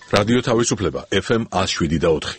რადიო თავისუფლება FM 107.4.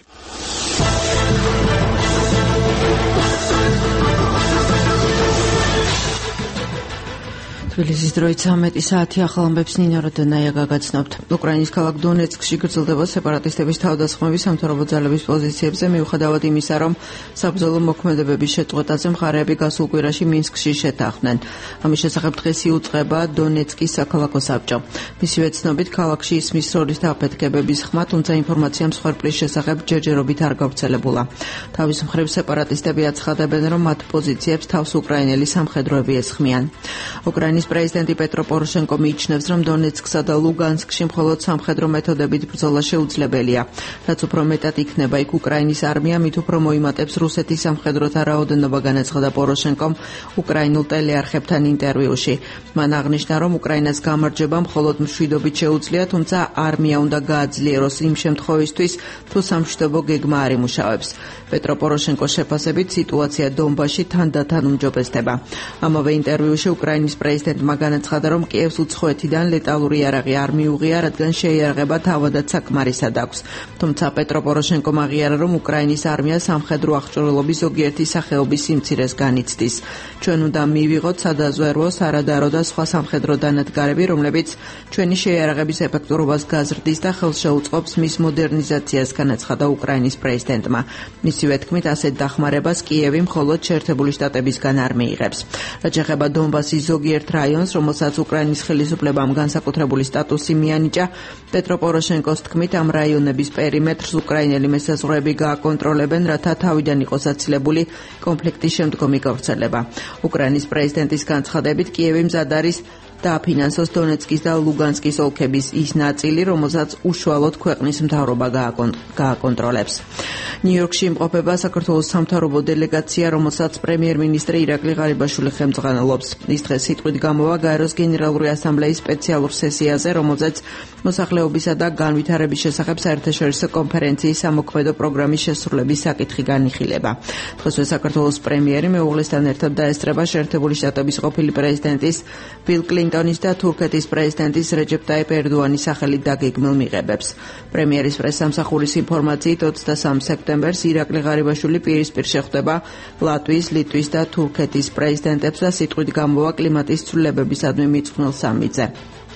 თბილისის დროით 13 საათი ახალ ამბებს ნინო როდონაია გაგაცნობთ. უკრაინის ქალაქ დონეცკში გრძელდება სეპარატისტების თავდასხმები სამთავრობო ძალების პოზიციებზე, მიუხედავად იმისა, რომ საბრძოლო მოქმედებების შეწყვეტაზე მხარეები გასულ კვირაში მინსკში შეთანხმდნენ. ამის შესახებ დღეს იუწყება დონეცკის საქალაქო საბჭო. მისივე ცნობით, ქალაქში ისმის როლის დააფეთქებების ხმა, თუმცა ინფორმაცია მსხვერპლის შესახებ ჯერჯერობით არ გავრცელებულა. თავის მხრივ სეპარატისტები აცხადებენ, რომ მათ პოზიციებს თავს უკრაინელი სამხედროები ესხმიან. უკრაინის პრეზიდენტი პეტრო პოროშენკო მიიჩნევს, რომ დონეცკსა და ლუგანსკში მხოლოდ სამხედრო მეთოდებით ბრძოლა შეუძლებელია. რაც უფრო მეტად იქნება იქ უკრაინის არმია, მით უფრო მოიმატებს რუსეთის სამხედროთა რაოდენობა, განაცხადა პოროშენკომ უკრაინულ ტელეარხებთან ინტერვიუში. მან აღნიშნა, რომ უკრაინას გამარჯვება მხოლოდ მშვიდობით შეუძლია, თუმცა არმია უნდა გააძლიეროს იმ შემთხვევისთვის, თუ სამშვიდობო გეგმა არ იმუშავებს. პეტრო პოროშენკოს შეფასებით სიტუაცია დონბასში თანდათან უმჯობესდება. ამავე ინტერვიუში უკრაინის პრეზიდენტმა განაცხადა, რომ კიევს უცხოეთიდან ლეტალური იარაღი არ მიუღია, რადგან შეიარაღება თავადაც საკმარისად აქვს. თუმცა პეტრო პოროშენკომ აღიარა, რომ უკრაინის არმია სამხედრო აღჭურვილობის ზოგიერთი სახეობის სიმცირეს განიცდის. ჩვენ უნდა მივიღოთ სადაზვერვო, სარადარო და სხვა სამხედრო დანადგარები, რომლებიც ჩვენი შეიარაღების ეფექტურობას გაზრდის და ხელს შეუწყობს მის მოდერნიზაციას, განაცხადა უკრაინის პრეზიდენტმა. მისივე თქმით, ასეთ დახმარებას კიევი მხოლოდ შეერთებული შტატებისგან არ მიიღებს. რაც ეხება დონბასის ზოგიერთ რაიონს, რომელსაც უკრაინის ხელისუფლებამ განსაკუთრებული სტატუსი მიანიჭა, პეტრო პოროშენკოს თქმით, ამ რაიონების პერიმეტრს უკრაინელი მესაზღვრეები გააკონტროლებენ, რათა თავიდან იყოს აცილებული კონფლიქტის შემდგომი გავრცელება. უკრაინის პრეზიდენტის განცხადებით, კიევი მზად არის დააფინანსოს დონეცკის და ლუგანსკის ოლქების ის ნაწილი, რომელსაც უშუალოდ ქვეყნის მთავრობა გააკონტროლებს. ნიუ-იორკში იმყოფება საქართველოს სამთავრობო დელეგაცია, რომელსაც პრემიერ-მინისტრი ირაკლი ღარიბაშვილი ხელმძღვანელობს. ის დღეს სიტყვით გამოვა გაეროს გენერალური ასამბლეის სპეციალურ სესიაზე, რომელზეც მოსახლეობისა და განვითარების შესახებ საერთაშორისო კონფერენციის სამოქმედო პროგრამის შესრულების საკითხი განიხილება. დღესვე საქართველოს პრემიერი მეუღლესთან ერთად დაესწრება შეერთებული შტატების ყოფილი პრეზიდენტის ბილ კლინტონის და თურქეთის პრეზიდენტის რეჯეპ ტაიპ ერდოანის სახელით დაგეგმილ მიღებებს. პრემიერის პრესსამსახურის ინფორმაციით 23 სექტემბერს ირაკლი ღარიბაშვილი პირისპირ შეხვდება ლატვიის, ლიტვის და თურქეთის პრეზიდენტებს და სიტყვით გამოვა კლიმატის ცვლილებებისადმი მიწყვნილ სამიტზე.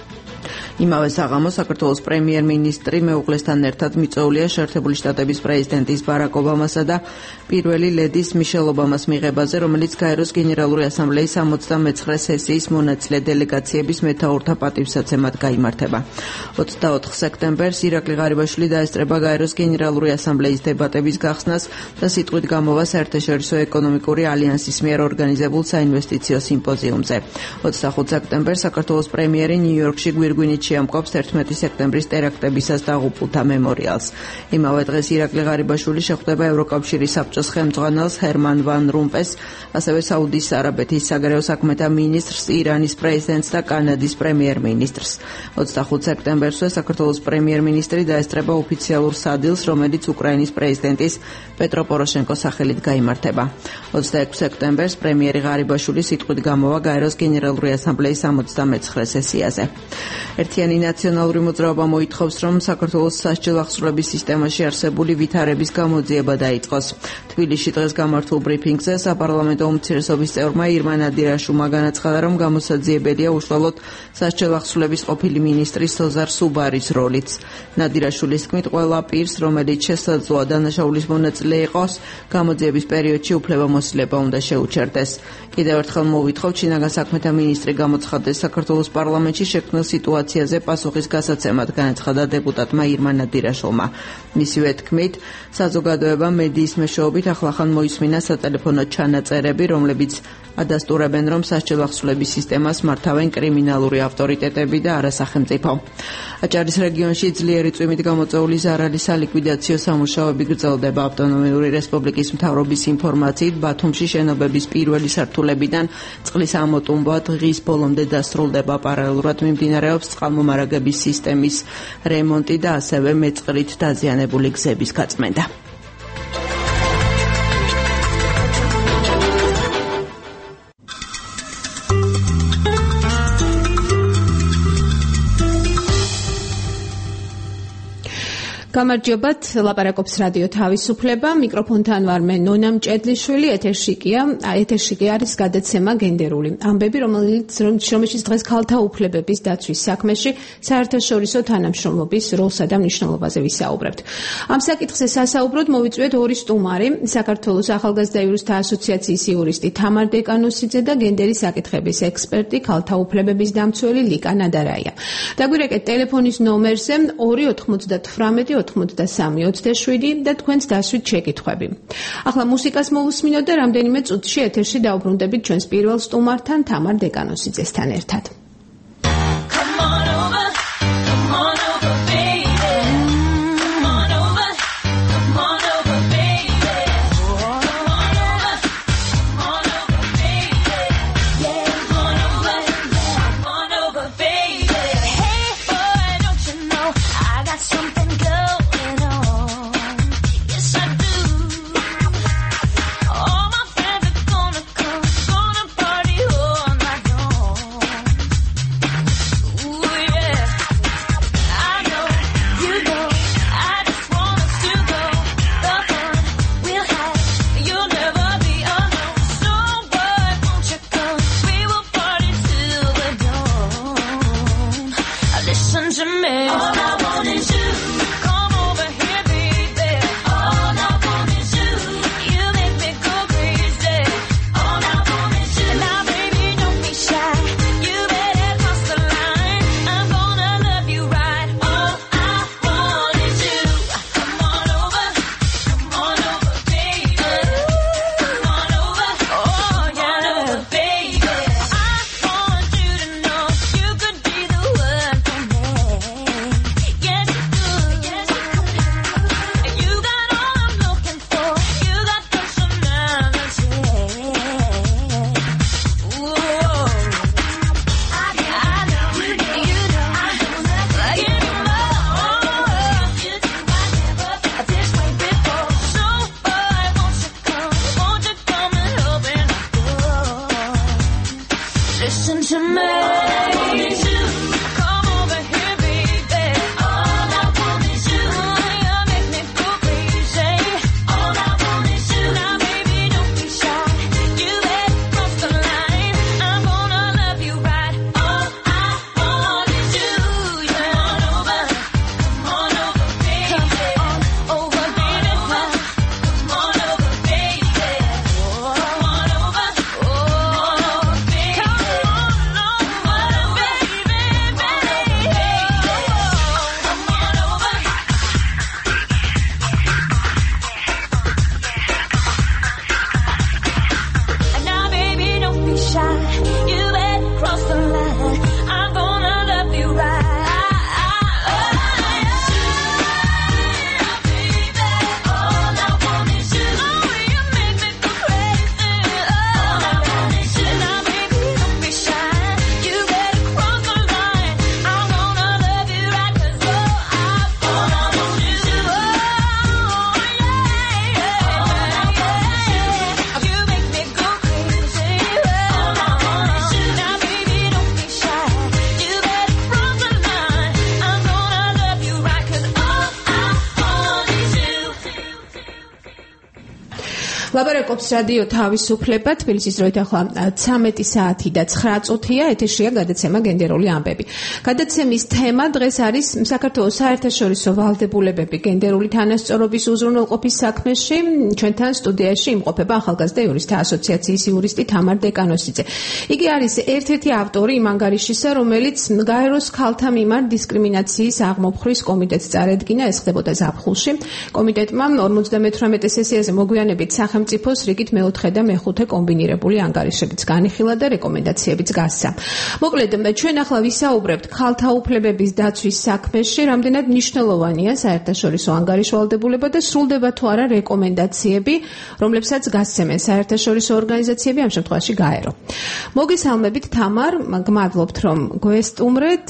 იმავე საღამოს საქართველოს პრემიერ-მინისტრი მეუღლესთან ერთად მიწვეულია შეერთებული შტატების პრეზიდენტის ბარაკ ობამასა და პირველი ლედის მიშელ ობამას მიღებაზე, რომელიც გაეროს გენერალური ასამბლეის 69 სესიის მონაწილე დელეგაციების მეთაურთა პატივსაცემად გაიმართება. 24 სექტემბერს ირაკლი ღარიბაშვილი დაესწრება გაეროს გენერალური ასამბლეის დებატების გახსნას და სიტყვით გამოვა საერთაშორისო ეკონომიკური ალიანსის მიერ ორგანიზებულ საინვესტიციო სიმპოზიუმზე. 25 სექტემბერს საქართველოს პრემიერი ნიუ-იორკში გვირგვინით შეამკობს 11 სექტემბრის ტერაქტებისას დაღუპულთა მემორიალს. იმავე დღეს ირაკლი ღარიბაშვილი შეხვდება ევროკავშირის საბჭოს ხელმძღვანელს ჰერმან ვან რომპეს, ასევე საუდის არაბეთის საგარეო საქმეთა მინისტრს, ირანის პრეზიდენტს და კანადის პრემიერ-მინისტრს. 25 სექტემბერსვე საქართველოს პრემიერ-მინისტრი დაესწრება ოფიციალურ სადილს, რომელიც უკრაინის პრეზიდენტის პეტრო პოროშენკოს სახელით გაიმართება. 26 სექტემბერს პრემიერი ღარიბაშვილი სიტყვით გამოვა გაეროს გენერალური ასამბლეის 69 სესიაზე. ერთიანი ნაციონალური მოძრაობა მოითხოვს, რომ საქართველოს სასჯელ აღსრულების სისტემაში არსებული ვითარების გამოძიება დაიწყოს. თბილისში დღეს გამართულ ბრიფინგზე საპარლამენტო უმცირესობის წევრმა ირმა ნადირაშვილმა განაცხადა, რომ გამოსაძიებელია უშუალოდ სასჯელ აღსრულების ყოფილი მინისტრის სოზარ სუბარის როლიც. ნადირაშვილის თქმით, ყველა პირს, რომელიც შესაძლოა დანაშაულის მონაწილე იყოს, გამოძიების პერიოდში უფლებამოსილება უნდა შეუჩერდეს. კიდევ ერთხელ მოვითხოვთ შინაგან საქმეთა მინისტრი გამოცხადდეს საქართველოს პარლამენტში შექმნილ სიტუაციაზე პასუხის გასაცემად, განაცხადა დეპუტატმა ირმა ნადირაშვილმა. მისივე თქმით, საზოგადოებამ მედიის მეშვეობით ახლახან მოისმინა სატელეფონო ჩანაწერები, რომლებიც ადასტურებენ, რომ სასჯელ აღსრულების სისტემას მართავენ კრიმინალური ავტორიტეტები და არა სახელმწიფო. აჭარის რეგიონში ძლიერი წვიმით გამოწვეული ზარალის სალიკვიდაციო სამუშაოები გრძელდება. ავტონომიური რესპუბლიკის მთავრობის ინფორმაციით, ბათუმში შენობების პირველი სართულებიდან წყლის ამოტუმბვა დღის ბოლომდე დასრულდება. პარალელურად მიმდინარეობს წყალმომარაგების სისტემის რემონტი და ასევე მეწყრით დაზიანებული გზების გაწმენდა. გამარჯობათ, ლაპარაკობს რადიო თავისუფლება, მიკროფონთან ვარ მე ნონა მჭედლიშვილი, ეთერში არის გადაცემა გენდერული ამბები, რომელშიც დღეს ქალთა უფლებების დაცვის საქმეში საერთაშორისო თანამშრომლობის როლსა და მნიშვნელობაზე ვისაუბრებთ. ამ საკითხზე სასაუბროდ მოვიწვიეთ ორი სტუმარი, საქართველოს ახალგაზრდა იურისტთა ასოციაციის იურისტი თამარ დეკანოსიძე და გენდერის საკითხების ექსპერტი, ქალთა უფლებების დამცველი ლიკა ნადარაია. დაგვირეკეთ ტელეფონის ნომერზე 298 83-27 და თქვენს დასვით შეკითხვები. ახლა მუსიკას მოვუსმინოთ და რამდენიმე წუთში ეთერში დავბრუნდებით ჩვენს პირველ სტუმართან თამარ დეკანოსიძესთან ერთად. ლაპარაკობს რადიო თავისუფლება, თბილისის დროით ახლა 13 საათი და 9 წუთია, ეთერშია გადაცემა გენდერული ამბები. გადაცემის თემა დღეს არის საქართველოს საერთაშორისო ვალდებულებები გენდერული თანასწორობის უზრუნველყოფის საქმეში. ჩვენთან სტუდიაში იმყოფება ახალგაზრდა იურისტთა ასოციაციის იურისტი თამარ დეკანოსიძე. იგი არის ერთ-ერთი ავტორი იმ ანგარიშისა, რომელიც გაეროს ქალთა მიმართ დისკრიმინაციის აღმოფხრის კომიტეტს წარედგინა, ეს ხდებოდა ზაფხულში. კომიტეტმა 58 სესიაზე მოგვიანებით სახელმწიფოს რიგით მეოთხე და მეხუთე კომბინირებული ანგარიშებიც განიხილა და რეკომენდაციებიც გასცა. მოკლედ, ჩვენ ახლა ვისაუბრებთ ქალთა უფლებების დაცვის საქმეში, რამდენად მნიშვნელოვანია საერთაშორისო ანგარიშვალდებულება და სრულდება თუ არა რეკომენდაციები, რომლებსაც გასცემენ საერთაშორისო ორგანიზაციები, ამ შემთხვევაში გაერო. მოგესალმებით თამარ, გმადლობთ რომ გვესტუმრეთ.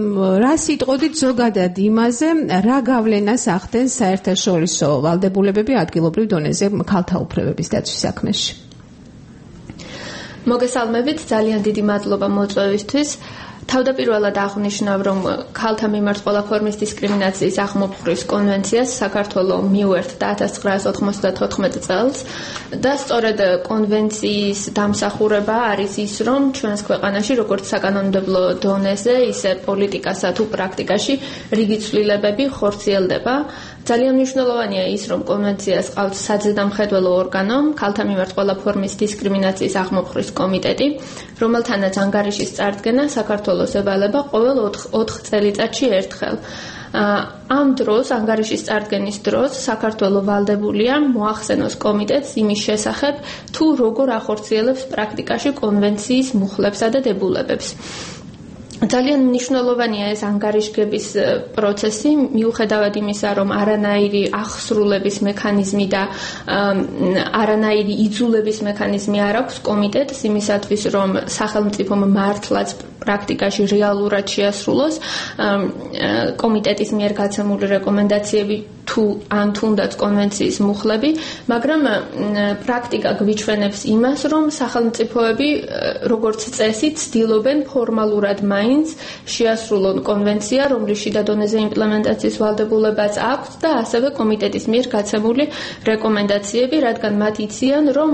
რა სიტყოდით ზოგადად იმაზე, რა გავლენას ახდენს საერთაშორისო ვალდებულებები ადგილობრივ დონეზე ქალთა უფლებების დაცვის საქმეში? მოგესალმებით, ძალიან დიდი მადლობა მოწვევისთვის. თავდაპირველად აღნიშნავ, რომ ქალთა მიმართ ყველა ფორმის დისკრიმინაციის აღმოფხვრვის კონვენციას საქართველოს მიუერთდა 1994 წელს და სწორედ კონვენციის დამსახურება არის ის, რომ ჩვენს ქვეყანაში როგორც საკანონმდებლო დონეზე, ისე პოლიტიკასა თუ პრაქტიკაში რიგი ცვლილებები ხორციელდება. ძალიან მნიშვნელოვანია ის, რომ კონვენციას ყავს საძედამხედველო ორგანო, ქალთა მიმართ ყველა ფორმის დისკრიმინაციის აღმოფხვრვის კომიტეტი, რომელთანაც ანგარიშის წარდგენა საქართველოს ევალება ყოველ 4 წელიწადში ერთხელ. ამ დროს, ანგარიშის წარდგენის დროს, საქართველოს ვალდებულია მოახსენოს კომიტეტს იმის შესახებ, თუ როგორ ახორციელებს პრაქტიკაში კონვენციის მუხლებსა და დებულებებს. ძალიან მნიშვნელოვანია ეს ანგარიშგების პროცესი, მიუხედავად იმისა, რომ არანაირი ახსრულების მექანიზმი და არანაირი იძულების მექანიზმი არ აქვს კომიტეტს იმისათვის, რომ სახელმწიფომ მართლაც პრაქტიკაში რეალურად შეასრულოს კომიტეტის მიერ გაცემული რეკომენდაციები თუ ან თუნდაც კონვენციის მუხლები, მაგრამ პრაქტიკა გვიჩვენებს იმას, რომ სახელმწიფოები როგორც წესი ცდილობენ ფორმალურად მაინც შეასრულონ კონვენცია, რომლის შიდა დონეზე იმპლემენტაციის ვალდებულებაც აქვს და ასევე კომიტეტის მიერ გაცემული რეკომენდაციები, რადგან მათ იციან, რომ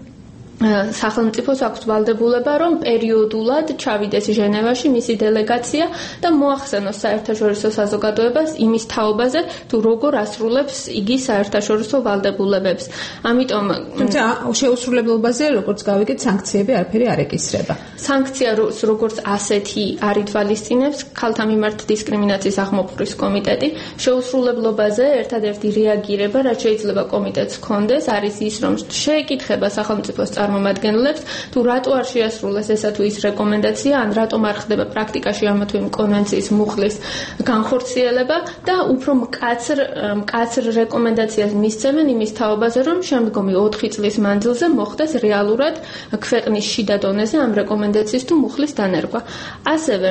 სახელმწიფოს აქვს ვალდებულება, რომ პერიოდულად ჩავიდეს ჟენევაში მისი დელეგაცია და მოახსენოს საერთაშორისო საზოგადოებას იმის თაობაზე, თუ როგორ ასრულებს იგი საერთაშორისო ვალდებულებებს. ამიტომ თუმცა შეუსრულებლობაზე, როგორც გავიგეთ, სანქციები არაფერი არ ეკისრება. სანქცია როგორც ასეთი არ ითვალისწინებს ქალთა მიმართ დისკრიმინაციის აღმოფხვრვის კომიტეტი. შეუსრულებლობაზე ერთადერთი რეაგირება, რაც შეიძლება კომიტეტს ჰქონდეს, არის ის, რომ შეეკითხება სახელმწიფოს წარმომადგენლებს, თუ რატო არ შეასრულეს ესა თუ ის რეკომენდაცია, ან რატომ არ ხდება პრაქტიკაში ამა თუ იმ კონვენციის მუხლის განხორციელება და უფრო მკაცრ რეკომენდაციას მისცემენ იმის თაობაზე, რომ შემდგომი 4 წლის მანძილზე მოხდეს რეალურად ქვეყნის შიდა დონეზე ამ რეკომენდაციის თუ მუხლის დანერგვა. ასევე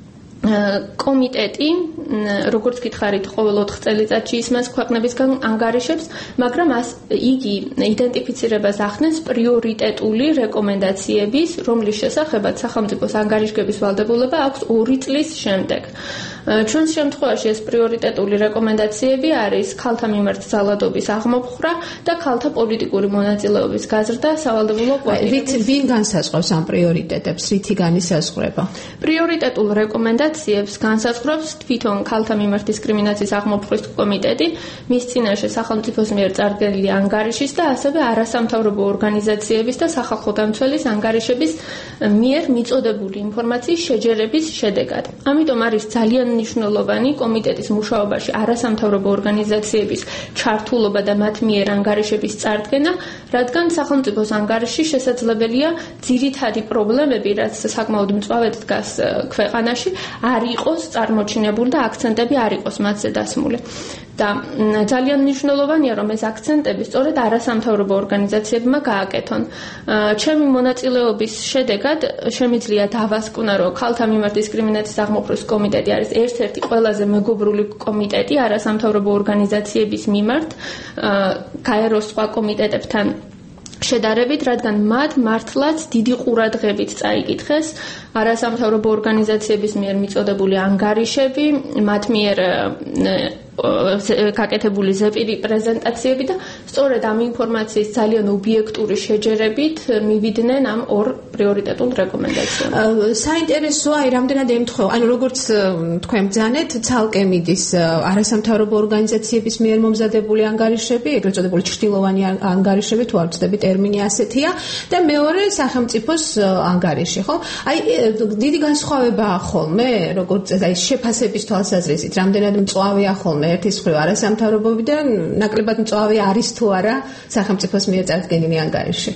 კომიტეტი, როგორც გითხარით, ყოველ 4 წელიწადში ისმენს ქვეყნებისგან ანგარიშებს, მაგრამ იგი იდენტიფიცირებას ახდენს პრიორიტეტული რეკომენდაციების, რომლის შესახებაც სახელმწიფოს ანგარიშგების ვალდებულება აქვს 2 წლის შემდეგ. ჩვენს შემთხვევაში ეს პრიორიტეტული რეკომენდაციები არის ქალთა მიმართ ძალადობის აღმოფხვრა და ქალთა პოლიტიკური მონაწილეობის გაზრდა სავალდებულო კვოტირების. ვინ განსაზღვრავს ამ პრიორიტეტებს, რითი განისაზღვრება? პრიორიტეტულ რეკომენდაციებს განსაზღვრავს თვითონ ქალთა მიმართ დისკრიმინაციის აღმოფხვრვის კომიტეტი, მის წინაშე სახელმწიფოს მიერ წარდგენილი ანგარიშის და ასევე არასამთავრობო ორგანიზაციების და სახალხო დამცველის ანგარიშების მიერ მიწოდებული ინფორმაციის შეჯერების შედეგად. ამიტომ არის ძალიან მნიშვნელოვანი კომიტეტის მუშაობაში არასამთავრობო ორგანიზაციების ჩართულობა და მათ მიერ ანგარიშების წარდგენა, რადგან სახელმწიფოს ანგარიში შესაძლებელია ძირითადი პრობლემები, რაც საკმაოდ მწვავედ დგას ქვეყანაში, არ იყოს წარმოჩინებული და აქცენტები არ იყოს მათზე დასმული. და ძალიან მნიშვნელოვანია, რომ ეს აქცენტები სწორედ არასამთავრობო ორგანიზაციებმა გააკეთონ. ჩემი მონაწილეობის შედეგად შემიძლია დავასკვნო, რომ ქალთა მიმართ დისკრიმინაციის აღმოფხვრვის კომიტეტი არის ერთ-ერთი ყველაზე მეგობრული კომიტეტი არასამთავრობო ორგანიზაციების მიმართ, გაეროს სხვა კომიტეტებთან შედარებით, რადგან მათ მართლაც დიდი ყურადღებით წაიკითხეს არასამთავრობო ორგანიზაციების მიერ მიწოდებული ანგარიშები, მათ მიერ გაკეთებული ზეპირი პრეზენტაციები და სწორედ ამ ინფორმაციის ძალიან ობიექტური შეჯერებით მივიდნენ ამ 2 პრიორიტეტულ რეკომენდაციას. საინტერესოა, რამდენად ემთხვევა, ანუ როგორც თქვენ ბრძანეთ, ცალკე მიდის არასამთავრობო ორგანიზაციების მიერ მომზადებული ანგარიშები, ეგრეთ წოდებული ჩრდილოვანი ანგარიშები, თუ არ ვცდები ტერმინი ასეთია, და მეორე სახელმწიფოს ანგარიში, ხო? აი, დიდი განსხვავებაა ხოლმე, როგორც აი შეფასების თვალსაზრისით, რამდენად მწვავეა ხოლმე ერთის მხრივ არასამთავრობოებიდან, ნაკლებად მწვავე არის თუ არა სახელმწიფოს მიერ წარდგენილი ანგარიში?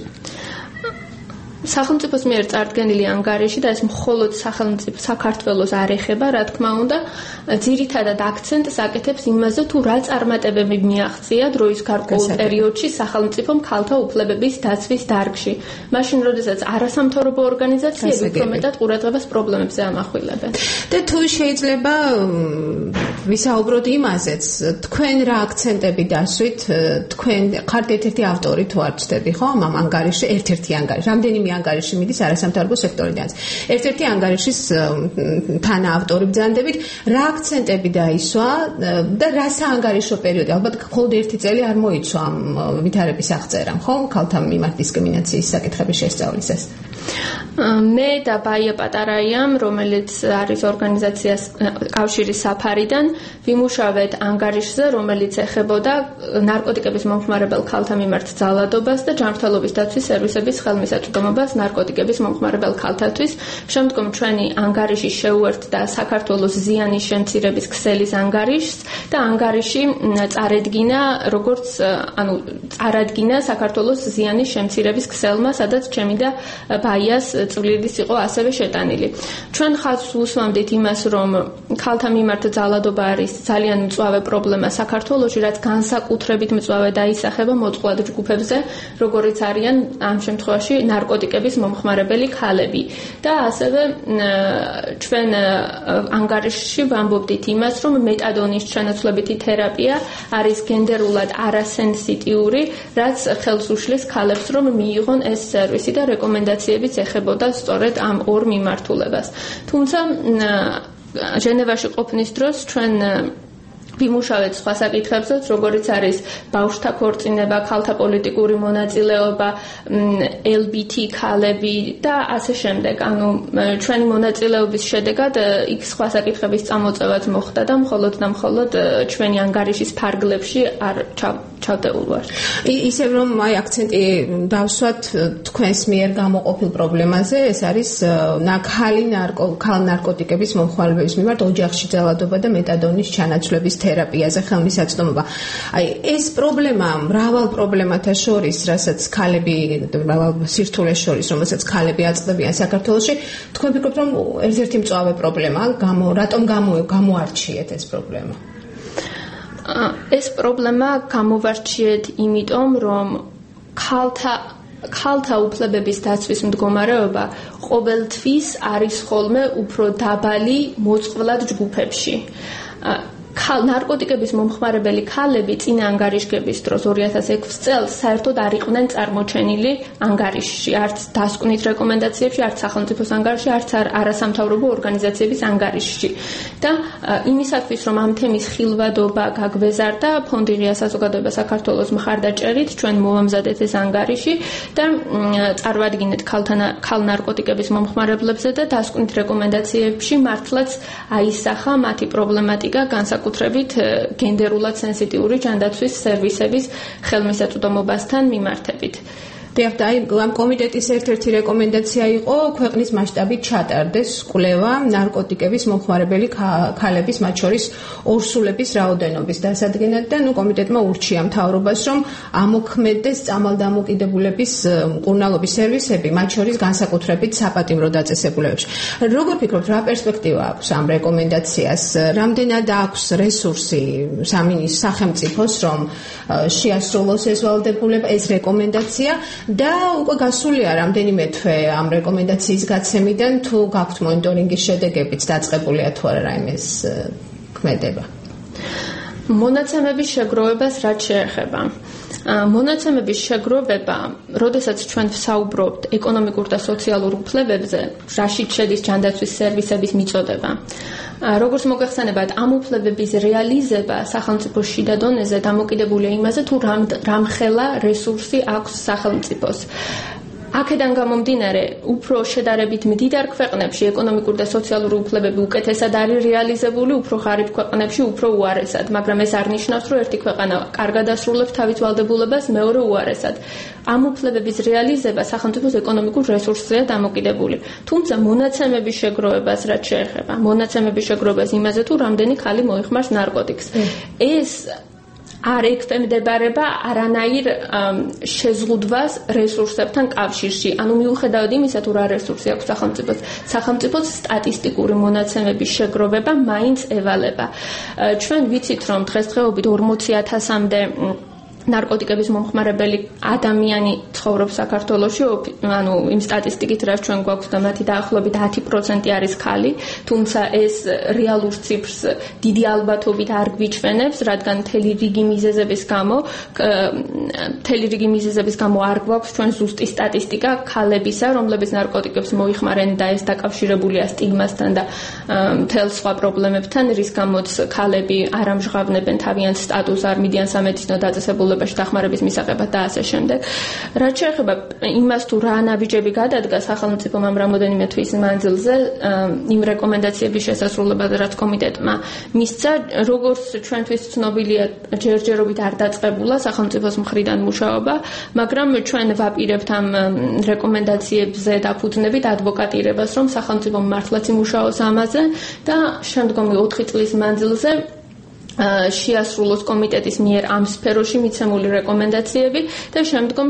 სახელმწიფოს მიერ წარდგენილი ანგარიში და ეს მხოლოდ საქართველოს არ ეხება, რა თქმა უნდა, ძირითადად აქცენტს აკეთებს იმაზე, თუ რა წარმატებები მიაღწია დროის გარკვეულ პერიოდში სახელმწიფომ ქალთა უფლებების დაცვის დარგში. მაშინ, როდესაც არასამთავრობო ორგანიზაციები უფრო მეტად ყურადღებას პრობლემებზე ამახვილებენ. და თუ შეიძლება ვისაუბროთ იმაზეც, თქვენ რა აქცენტები დასვით, თქვენ ხართ ერთ-ერთი ავტორი თუ არ ვცდები, ხო, ამ ანგარიშში, ერთ-ერთი ანგარიში, რამდენიმე ანგარიში მიდის არასამთავრობო სექტორიდანაც. ერთ-ერთი ანგარიშის თანაავტორი ბრძანდებით, რა აქცენტები დაისვა და რა საანგარიშო პერიოდი, ალბათ მხოლოდ ერთი წელი არ მოიცვა ამ ვითარების აღწერამ, ხო? ქალთა მიმართ დისკრიმინაციის საკითხების შესწავლისას. მე და ბაია პატარაიამ, რომელიც არის ორგანიზაციას კავშირის საფარიდან, ვიმუშავეთ ანგარიშზე, რომელიც ეხებოდა ნარკოტიკების მომხმარებელ ქალთა მიმართ ძალადობას და ჯანმრთელობის დაცვის სერვისების ხელმისაწვდომობას ნარკოტიკების მომხმარებელ ქალთათვის. შემდგომ ჩვენი ანგარიში შეუერთდა საქართველოს ზიანის შემცირების ქსელის ანგარიშს და ანგარიში წარადგინა საქართველოს ზიანის შემცირების ქსელმა, სადაც ჩემი და ბაიას წვლილიც იყო ასევე შეტანილი. ჩვენ ხაზს უსვამდით იმას, რომ ქალთა მიმართ ძალადობა არის ძალიან მწვავე პრობლემა საქართველოში, რაც განსაკუთრებით მწვავე დაისახება მოწყვლად ჯგუფებზე, როგორიც არიან ამ შემთხვევაში ნარკოტიკების მომხმარებელი ქალები. და ასევე ჩვენ ანგარიშში ვამბობდით იმას, რომ მეტადონის ჩანაცვლებითი თერაპია არის გენდერულად არასენსიტიური, რაც ხელს უშლის ქალებს, რომ მიიღონ ეს სერვისი და რეკომენდაციებიც ეხებოდა სწორედ ამ ორ მიმართულებას. თუმცა ჟენევაში ყოფნის დროს ჩვენ ვიმუშავეთ სხვა საკითხებზეც, როგორიც არის ბავშვთა ქორწინება, ქალთა პოლიტიკური მონაწილეობა, LGBT ქალები და ასე შემდეგ. ანუ ჩვენი მონაწილეობის შედეგად იქ სხვა საკითხების წამოწევაც მოხდა და მხოლოდ ჩვენი ანგარიშის ფარგლებში არ ჩავდეულ ვარ. ისევ რომ აქცენტი დავსვათ თქვენს მიერ გამოყოფილ პრობლემაზე, ეს არის ქალ ნარკოტიკების მომხმარებლის მიმართ ოჯახში ძალადობა და მეტადონის ჩანაცვლების თერაპიაზე ხელმისაწვდომობა. ეს პრობლემა მრავალ პრობლემათა შორის, რასაც ქალები მრავალ სირთულეს შორის, რომელსაც ქალები აწყდებიან საქართველოში, თქვენ ფიქრობთ, რომ ერთ-ერთი მწვავე პრობლემაა, რატომ გამოარჩიეთ ეს პრობლემა? ეს პრობლემა გამოვარჩიეთ იმიტომ, რომ ქალთა უფლებების დაცვის მდგომარეობა ყოველთვის არის ხოლმე უფრო დაბალი მოწყვლად ჯგუფებში. ნარკოტიკების მომხმარებელი ქალები წინა ანგარიშგების დროს 2006 წელს საერთოდ არ იყვნენ წარმოჩენილი ანგარიშში, არც დასკვნით რეკომენდაციებში, არც სახელმწიფოს ანგარიშში, არც არასამთავრობო ორგანიზაციების ანგარიშში. და იმისათვის, რომ ამ თემის ხილვადობა გაგვეზარდა, ფონდი ღია საზოგადოება საქართველოს მხარდაჭერით ჩვენ მოვამზადეთ ეს ანგარიში და წარვადგინეთ ქალ ნარკოტიკების მომხმარებლებზე და დასკვნით რეკომენდაციებში მართლაც აისახა მათი პრობლემატიკა განსაკუთრებით გენდერულად სენსიტიური ჯანდაცვის სერვისების ხელმისაწვდომობასთან მიმართებით. ამ კომიტეტის ერთ-ერთი რეკომენდაცია იყო ქვეყნის მასშტაბით ჩატარდეს კვლევა ნარკოტიკების მომხმარებელი ქალების, მათ შორის ორსულების რაოდენობის დასადგენად და კომიტეტმა ურჩია მთავრობას, რომ ამოქმედდეს წამალდამოკიდებულების მკურნალობის სერვისები, მათ შორის განსაკუთრებით საპატიმრო დაწესებულებებში. როგორ ფიქრობთ, რა პერსპექტივა აქვს ამ რეკომენდაციას? რამდენად აქვს რესურსი სახელმწიფოს, რომ შეასრულოს ეს ვალდებულება, ეს რეკომენდაცია? და უკვე გასულია რამდენიმე თვე ამ რეკომენდაციის გაცემიდან, თუ გაქვთ მონიტორინგის შედეგებიც, დაწყებულია თუ არა რაიმეს ქმედება? მონაცემების შეგროვებას რაც შეეხება. მონაცემების შეგროვება, როდესაც ჩვენ ვსაუბრობთ ეკონომიკურ და სოციალურ უფლებებზე, რაშიც შედის ჯანდაცვის სერვისების მიწოდება. როგორც მოგეხსენებათ, ამ უფლებების რეალიზება სახელმწიფოს შიდა დონეზე დამოკიდებულია იმაზე, თუ რამხელა რესურსი აქვს სახელმწიფოს. აქედან გამომდინარე, უფრო შედარებით მდიდარ ქვეყნებში ეკონომიკური და სოციალური უფლებები უკეთესად არის რეალიზებული, უფრო ღარიბ ქვეყნებში უფრო უარესად, მაგრამ ეს არ ნიშნავს, რომ ერთი ქვეყანა კარგად ასრულებს თავის ვალდებულებას, მეორე უარესად. ამ უფლებების რეალიზება სახელმწიფოს ეკონომიკურ რესურსზეა დამოკიდებული. თუმცა მონაცემების შეგროვებას რაც შეეხება, მონაცემების შეგროვებას იმაზე, თუ რამდენი ქალი მოიხმარს ნარკოტიკს. ეს არ ექვემდებარება არანაირ შეზღუდვას რესურსებთან კავშირში. ანუ მიუხედავად იმისა, თუ რა რესურსი აქვს სახელმწიფოს სტატისტიკური მონაცემების შეგროვება მაინც ევალება. ჩვენ ვიცით, რომ დღესდღეობით 40,000-მდე ნარკოტიკების მომხმარებელი ადამიანი ცხოვრობს საქართველოში, ანუ იმ სტატისტიკით რაც ჩვენ გვაქვს და მათი დაახლოებით 10% არის ქალი, თუმცა ეს რეალურ ციფრს დიდი ალბათობით არ გვიჩვენებს, რადგან მთელი რიგი მიზეზების გამო არ გვაქვს ჩვენ ზუსტი სტატისტიკა ქალებისა, რომლებიც ნარკოტიკებს მოიხმარენ და ეს დაკავშირებულია სტიგმასთან და მთელ სხვა პრობლემებთან, რის გამოც ქალები არ ამჟღავნებენ თავიანთ სტატუსს, არ მიდიან სამედიცინო დაწესებულებაში დახმარების მისაღებად და ასე შემდეგ. რაც შეეხება იმას თუ რა ნაბიჯები გადადგა სახელმწიფომ ამ რამოდენიმე თვის მანძილზე იმ რეკომენდაციების შესასრულებლად, რაც კომიტეტმა მისცა, როგორც ჩვენთვის ცნობილია, ჯერჯერობით არ დაწყებულა სახელმწიფოს მხრიდან მუშაობა, მაგრამ ჩვენ ვაპირებთ ამ რეკომენდაციებზე დაფუძნებით ადვოკატირებას, რომ სახელმწიფო მართლაც იმუშაოს ამაზე და შემდგომი 4 წლის მანძილზე შეასრულოს კომიტეტის მიერ ამ სფეროში მიცემული რეკომენდაციები და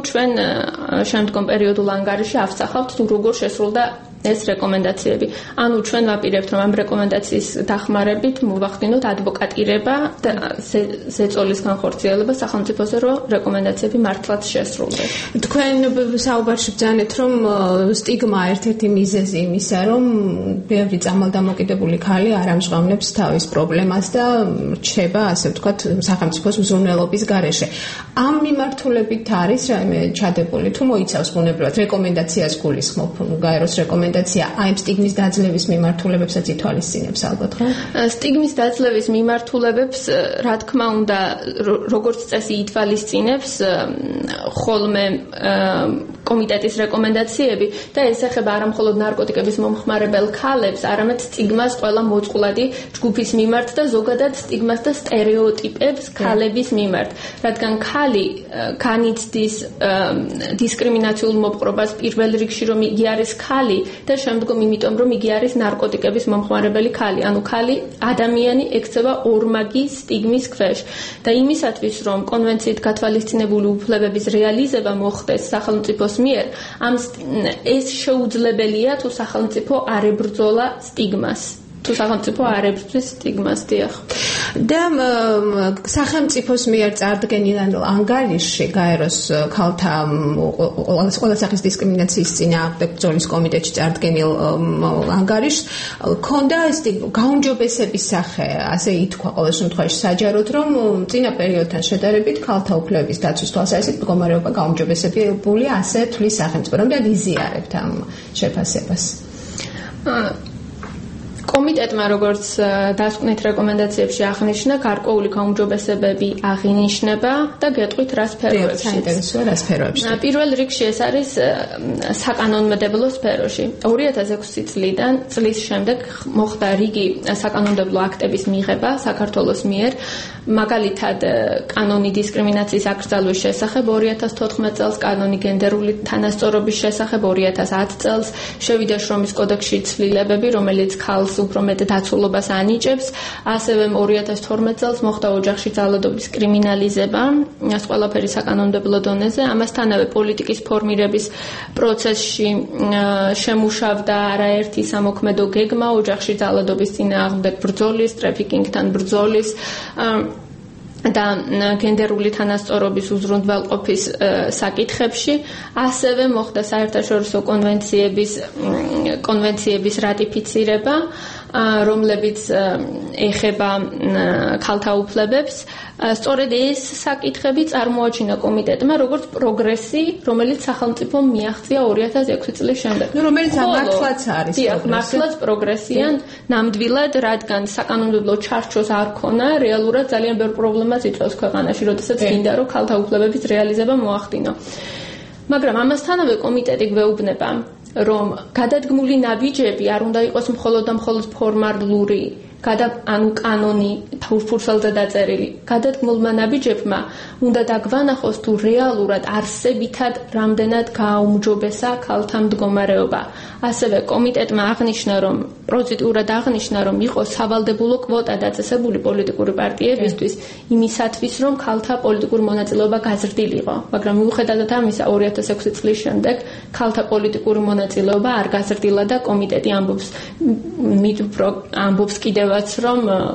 შემდგომ პერიოდულ ანგარიშში ავსახავთ თუ როგორ შესრულდა ეს რეკომენდაციები. ანუ ჩვენ ვაპირებთ, რომ ამ რეკომენდაციის დახმარებით მოვახდინოთ ადვოკატირება და ზეწოლის განხორციელება სახელმწიფოზე, რომ რეკომენდაციები მართლაც შესრულდეს. თქვენ საუბარში ბრძანეთ, რომ სტიგმა ერთ-ერთი მიზეზი იმისა, რომ ბევრი წამალდამოკიდებული ქალი არ ამჟღავნებს თავის პრობლემას და რჩება, ასე ვთქვათ, სახელმწიფოს უზრუნველობის გარეშე. ამ მიმართულებით არის რაიმე ჩადებული, თუ მოიცავს ბუნებრივად რეკომენდაციას გულისხმობ, გაეროს რეკომენდაცია აი სტიგმის დაძლევის მიმართულებებსაც ითვალისწინებს ალბათ, ხო? სტიგმის დაძლევის მიმართულებებს, რა თქმა უნდა, როგორც წესი ითვალისწინებს ხოლმე კომიტეტის რეკომენდაციები და ეს ეხება არა მხოლოდ ნარკოტიკების მომხმარებელ ქალებს, არამედ სტიგმას ყველა მოწყვლადი ჯგუფის მიმართ და ზოგადად სტიგმას და სტერეოტიპებს ქალების მიმართ, რადგან ქალი განიცდის დისკრიმინაციულ მოპყრობას პირველ რიგში, რომ იგი არის ქალი და შემდგომ იმიტომ, რომ იგი არის ნარკოტიკების მომხმარებელი ქალი. ანუ ქალი ადამიანი ექცევა ორმაგი სტიგმის ქვეშ. და იმისათვის, რომ კონვენციით გათვალისწინებული უფლებების რეალიზება მოხდეს სახელმწიფოს მიერ, ეს შეუძლებელია თუ სახელმწიფო არ ებრძოლა სტიგმას. თუ სახელმწიფო არ ებრძვის სტიგმას, დიახ. და სახელმწიფოს მიერ წარდგენილ ანგარიშში გაეროს ქალთა ყველა სახის დისკრიმინაციის წინააღმდეგ ბრძოლის კომიტეტში წარდგენილ ანგარიშს ქონდა ეს გაუმჯობესების სახე, ასე ითქვა ყოველ შემთხვევაში საჯაროდ, რომ წინა პერიოდთან შედარებით ქალთა უფლებების დაცვის თვალსაზრისით მდგომარეობა გაუმჯობესებულია, ასე თვლის სახელმწიფო. რამდენად იზიარებთ ამ შეფასებას? კომიტეტმა როგორც დასკვნით რეკომენდაციებში აღნიშნა, გარკვეული გაუმჯობესებები აღინიშნება და გეტყვით რა სფეროებში. საინტერესოა რა სფეროებში. პირველ რიგში ეს არის საკანონმდებლო სფეროში. 2006 წლიდან წლის შემდეგ მოხდა რიგი საკანონმდებლო აქტების მიღება საქართველოს მიერ, მაგალითად კანონი დისკრიმინაციის აკრძალვის შესახებ 2014 წელს, კანონი გენდერული თანასწორობის შესახებ 2010 წელს, შევიდა შრომის კოდექსში ცვლილებები, რომელიც ქალს უფრო მეტ დაცულობას ანიჭებს, ასევე 2012 წელს მოხდა ოჯახში ძალადობის კრიმინალიზება, ეს ყველაფერი საკანონმდებლო დონეზე, ამასთანავე პოლიტიკის ფორმირების პროცესში შემუშავდა არაერთი სამოქმედო გეგმა ოჯახში ძალადობის წინააღმდეგ ბრძოლის, ტრაფიკინგთან ბრძოლის და გენდერული თანასწორობის უზრუნველყოფის საკითხებში, ასევე მოხდა საერთაშორისო კონვენციების რატიფიცირება, რომლებიც ეხება ქალთა უფლებებს. სწორედ ეს საკითხები წარმოაჩინა კომიტეტმა როგორც პროგრესი, რომელიც სახელმწიფომ მიაღწია 2006 წლის შემდეგ. რომელიც მართლაც არის პროგრესი. მართლაც პროგრესია, ნამდვილად, რადგან საკანონმდებლო ჩარჩოს არ ქონა, რეალურად ძალიან ბევრ პრობლემას იწვევს ქვეყანაში, როდესაც გინდა რომ ქალთა უფლებების რეალიზება მოახდინო. მაგრამ ამასთანავე კომიტეტი გვეუბნება, რომ გადადგმული ნაბიჯები არ უნდა იყოს მხოლოდ და მხოლოდ ფორმალური, ანუ კანონი ფურცელზე დაწერილი. გადადგმულმა ნაბიჯებმა უნდა დაგვანახოს თუ რეალურად არსებითად რამდენად გააუმჯობესა ქალთა მდგომარეობა. ასევე კომიტეტმა აღნიშნა, რომ პროცედურად აღნიშნა, რომ იყო სავალდებულო კვოტა დაწესებული პოლიტიკური პარტიებისთვის იმისათვის, რომ ქალთა პოლიტიკური მონაწილეობა გაზრდილიყო. მაგრამ მიუხედავად ამისა, 2006 წლის შემდეგ ქალთა პოლიტიკური მონაწილეობა არ გაზრდილა და კომიტეტი ამბობს კიდევაც, რომ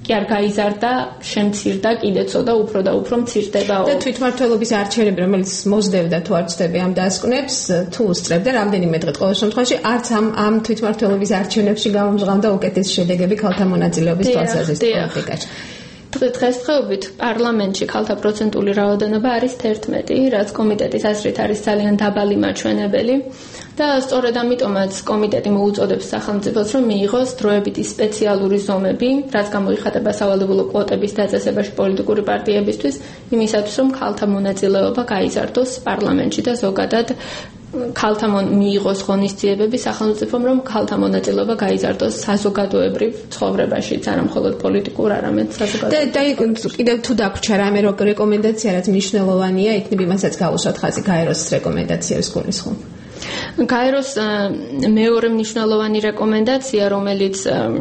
კი არ გაიზარდა, შემცირდა, კიდეცო და უფრო მცირდებაო. და თვითმმართველობის არჩევნები, რომელიც მოსდევდა თუ არ ვწდები ამ დასკვნებს, თუ უსწრებდა რამდენიმე დღე ყოველ შემთხვევაში, არც ამ თვითმმართველობის არჩევნებში გამომჟღავნდა უკეთესი შედეგები ქალთა მონაწილეობის თვალსაზრისით პოლიტიკაში. დღესდღეობით პარლამენტში ქალთა პროცენტული რაოდენობა არის 11, რაც კომიტეტის აზრით არის ძალიან დაბალი მაჩვენებელი და სწორედ ამიტომაც კომიტეტი მოუწოდებს სახელმწიფოს, რომ მიიღოს დროებითი სპეციალური ზომები, რაც გამოიხატება სავალდებულო კვოტების დაწესებაში პოლიტიკური პარტიებისთვის, იმისათვის, რომ ქალთა მონაწილეობა გაიზარდოს პარლამენტში და ზოგადად ქალთა მიიღოს ღონისძიებები სახელმწიფომ, რომ ქალთა მონაწილეობა გაიზარდოს საზოგადოებრივ ცხოვრებაშიც, არა მხოლოდ პოლიტიკურ, არამედ საზოგადოებრივ. და კიდევ თუ დაგვრჩა რამე რეკომენდაცია, რაც მნიშვნელოვანია, იქნებ იმასაც გავუსვათ ხაზი გაეროს რეკომენდაციებს გულისხმობ. გაეროს მეორე მნიშვნელოვანი რეკომენდაცია, რომელიც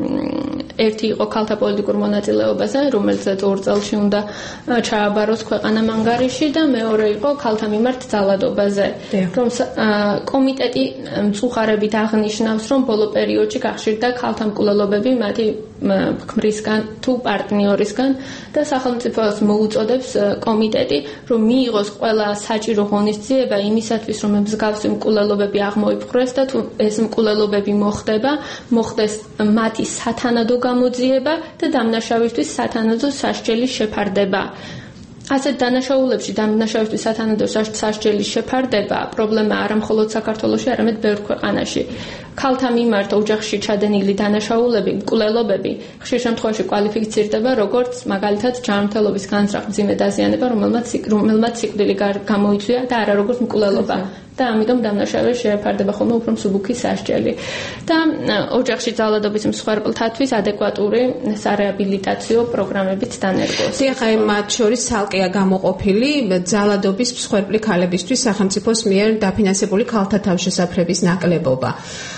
ერთი იყო ქალთა პოლიტიკურ მონაწილეობაზე, რომელსაც 2 წელში უნდა ჩააბაროს ქვეყანა მანგარიში და მეორე იყო ქალთა მიმართ ძალადობაზე, რომ კომიტეტი მწუხარებით აღნიშნავს, რომ ბოლო პერიოდში გახშირდა ქალთა მკვლელობები მათი ქმრისგან თუ პარტნიორისგან და სახელმწიფოს მოუწოდებს კომიტეტი, რომ მიიღოს ყველა საჭირო ღონისძიება იმისათვის, რომ მსგავსი მკვლელობები აღმოიფხვრეს და თუ ეს მკვლელობები მოხდეს მათი სათანადო გამოძიება და დამნაშავისთვის სათანადო სასჯელი შეფარდება. ასეთ დანაშაულებში დამნაშავისთვის სათანადო სასჯელის შეფარდება პრობლემა არა მხოლოდ საქართველოში, არამედ ბევრ ქვეყანაში. ქალთა მიმართ ოჯახში ჩადენილი დანაშაულები, მკვლელობები ხშირ შემთხვევაში კვალიფიცირდება როგორც მაგალითად ჯანმრთელობის განზრახ მძიმე დაზიანება, რომელმაც სიკვდილი გამოიწვია და არა როგორც მკვლელობა. და ამიტომ დამნაშავეს შეეფარდება ხოლმე უფრო მსუბუქი სასჯელი. და ოჯახში ძალადობის მსხვერპლთათვის ადეკვატური სარეაბილიტაციო პროგრამებით დანერგოს. დიახ, აი მათ შორის ცალკეა გამოყოფილი ძალადობის მსხვერპლი ქალებისთვის სახელმწიფოს მიერ დაფინანსებული ქალთა თავშესაფრების ნაკლებობა.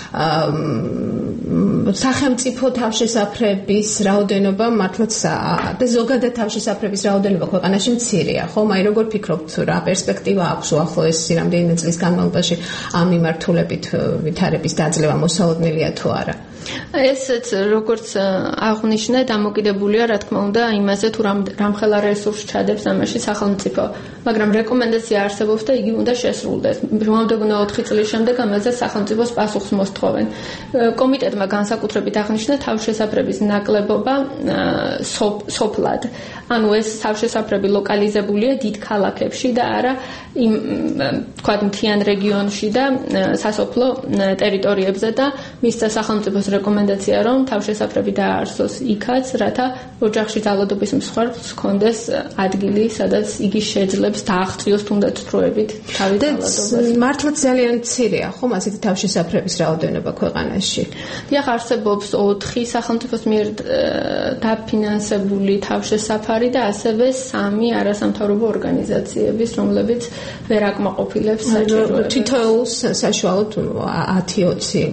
სახელმწიფო თავშესაფრების რაოდენობა მართლაც და ზოგადად თავშესაფრების რაოდენობა ქვეყანაში მცირეა, ხომ? აი როგორ ფიქრობთ, რა პერსპექტივა აქვს უახლოესი რამდენიმე წლის განმავლობაში ამ მიმართულებით ვითარების დაძლევა მოსალოდნელია თუ არა? ესეც როგორც აღნიშნე, დამოკიდებულია რა თქმა უნდა იმაზე, თუ რამხელა რესურსს ჩადებს ამაში სახელმწიფო, მაგრამ რეკომენდაცია არსებობს და იგი უნდა შესრულდეს. მომდევნო 4 წლის შემდეგ ამაზე სახელმწიფოს პასუხს მოსთხოვენ. კომიტეტმა განსაკუთრებით აღნიშნა თავშესაფრების ნაკლებობა სოფლად. ანუ ეს თავშესაფრები ლოკალიზებულია დიდ ქალაქებში და არა იმ თქვა მთიან რეგიონში და სასოფლო ტერიტორიებზე და მისცა სახელმწიფოს რეკომენდაცია, რომ თავშესაფრები დაარსოს იქაც, რათა ოჯახში ძალადობის მსხვერპლს ჰქონდეს ადგილი, სადაც იგი შეძლებს დააღწიოს თუნდაც დროებით თავის ძალადობას. მართლაც ძალიან მცირეა, ხომ, ასეთი თავშესაფრების რაოდენობა ქვეყანაში? დიახ, არსებობს 4 სახელმწიფოს მიერ დაფინანსებული თავშესაფარი და ასევე 3 არასამთავრობო ორგანიზაციების, რომლებიც ვერ აკმაყოფილებს საჭიროებას. თითოეულს საშუალოდ 10-20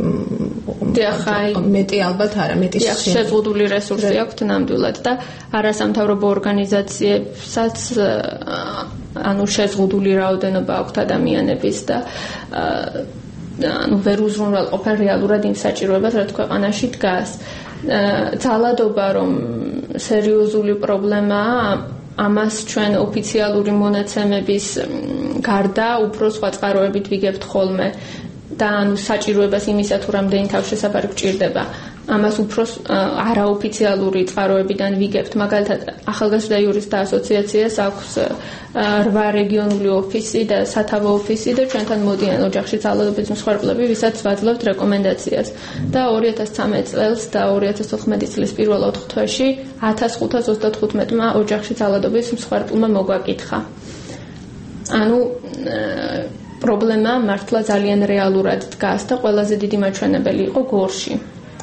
მეტი ალბათ არა, მეტი შეზღუდული რესურსი აქვს ნამდვილად და არასამთავრობო ორგანიზაციებსაც ანუ შეზღუდული რაოდენობა აქვს ადამიანების და ანუ ვერ უზრუნველყოფენ რეალურად იმ საჭიროებას, რაც ქვეყანაში დგას. ძალადობა რომ სერიოზული პრობლემაა, ამას ჩვენ ოფიციალური მონაცემების გარდა უფრო სხვა წყაროებით ვიგებთ ხოლმე და ანუ საჭიროებას იმისა თუ რამდენი თავშესაფარი გჭირდება. ამას უფრო არაოფიციალური წყაროებიდან ვიგებთ. მაგალითად, ახალგაზრდა იურისტთა ასოციაციას აქვს 8 რეგიონული ოფისი და სათავო ოფისი და ჩვენთან მოდიან ოჯახში ძალადობის მსხვერპლები, ვისაც ვაძლევთ რეკომენდაციას. და 2013 წელს და 2014 წლის პირველ 4 თვეში 1535-მა ოჯახში ძალადობის მსხვერპლმა მოგვაკითხა. ანუ პრობლემა მართლა ძალიან რეალურად დგას და ყველაზე დიდი მაჩვენებელი იყო გორში.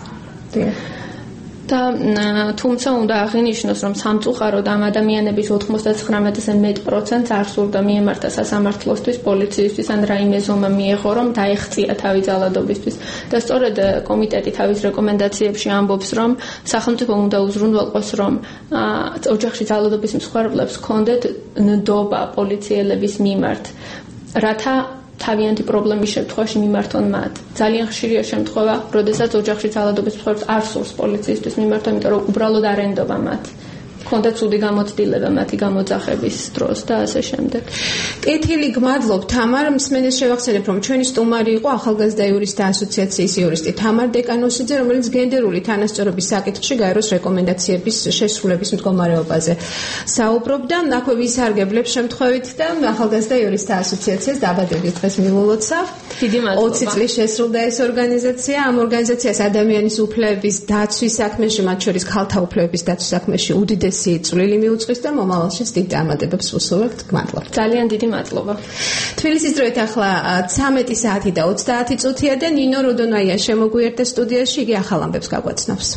და თუმცა უნდა აღინიშნოს, რომ სამწუხაროდ ამ ადამიანების 99%-ზე მეტ პროცენტს არ სურდა მიემართა სასამართლოსთვის, პოლიციისთვის ან რაიმე ზომა მიეღო, რომ დაეღწია თავი ძალადობისთვის. და სწორედ კომიტეტი თავის რეკომენდაციებში ამბობს, რომ სახელმწიფო უნდა უზრუნველყოს, რომ ოჯახში ძალადობის მსხვერპლებს ჰქონდეთ ნდობა პოლიციელების მიმართ, რათა თავიანთი პრობლემის შემთხვევაში მიმართონ მათ. ძალიან ხშირია შემთხვევა, როდესაც ოჯახში ძალადობის მსხვერპლს არ სურს პოლიციისთვის მიმართვა, იმიტომ რომ უბრალოდ არ ენდობა მათ. ქონდა ცუდი გამოცდილება მათი გამოძახების დროს და ასე შემდეგ. კეთილი გმადლობ თამარ, მსმენელს შევახსენებ, რომ ჩვენი სტუმარი იყო ახალგაზრდა იურისტთა ასოციაციის იურისტი თამარ დეკანოსიძე, რომელიც გენდერული თანასწორობის საკითხში გაეროს რეკომენდაციების შესრულების მდგომარეობაზე საუბრობდა. აქვე ვისარგებლებ შემთხვევით და ახალგაზრდა იურისტთა ასოციაციას დაბადების დღეს მილულოცავ. დიდი მადლობა. 20 წლის შესრულდა ეს ორგანიზაცია. ამ ორგანიზაციას ადამიანის უფლებების დაცვის საქმეში, მათ შორის ქალთა უფლებების დაცვის საქმეში უდიდესი წვლილი მიუძღვის და მომავალშიც დიდ წარმატებებს ვუსურვებთ. გმადლობთ. ძალიან დიდი მადლობა. თბილისის დროით ახლა 13 საათი და 30 წუთია და ნინო როდონაია შემოგვიერთდა სტუდიაში, იგი ახალ ამბებს გაგვაცნობს.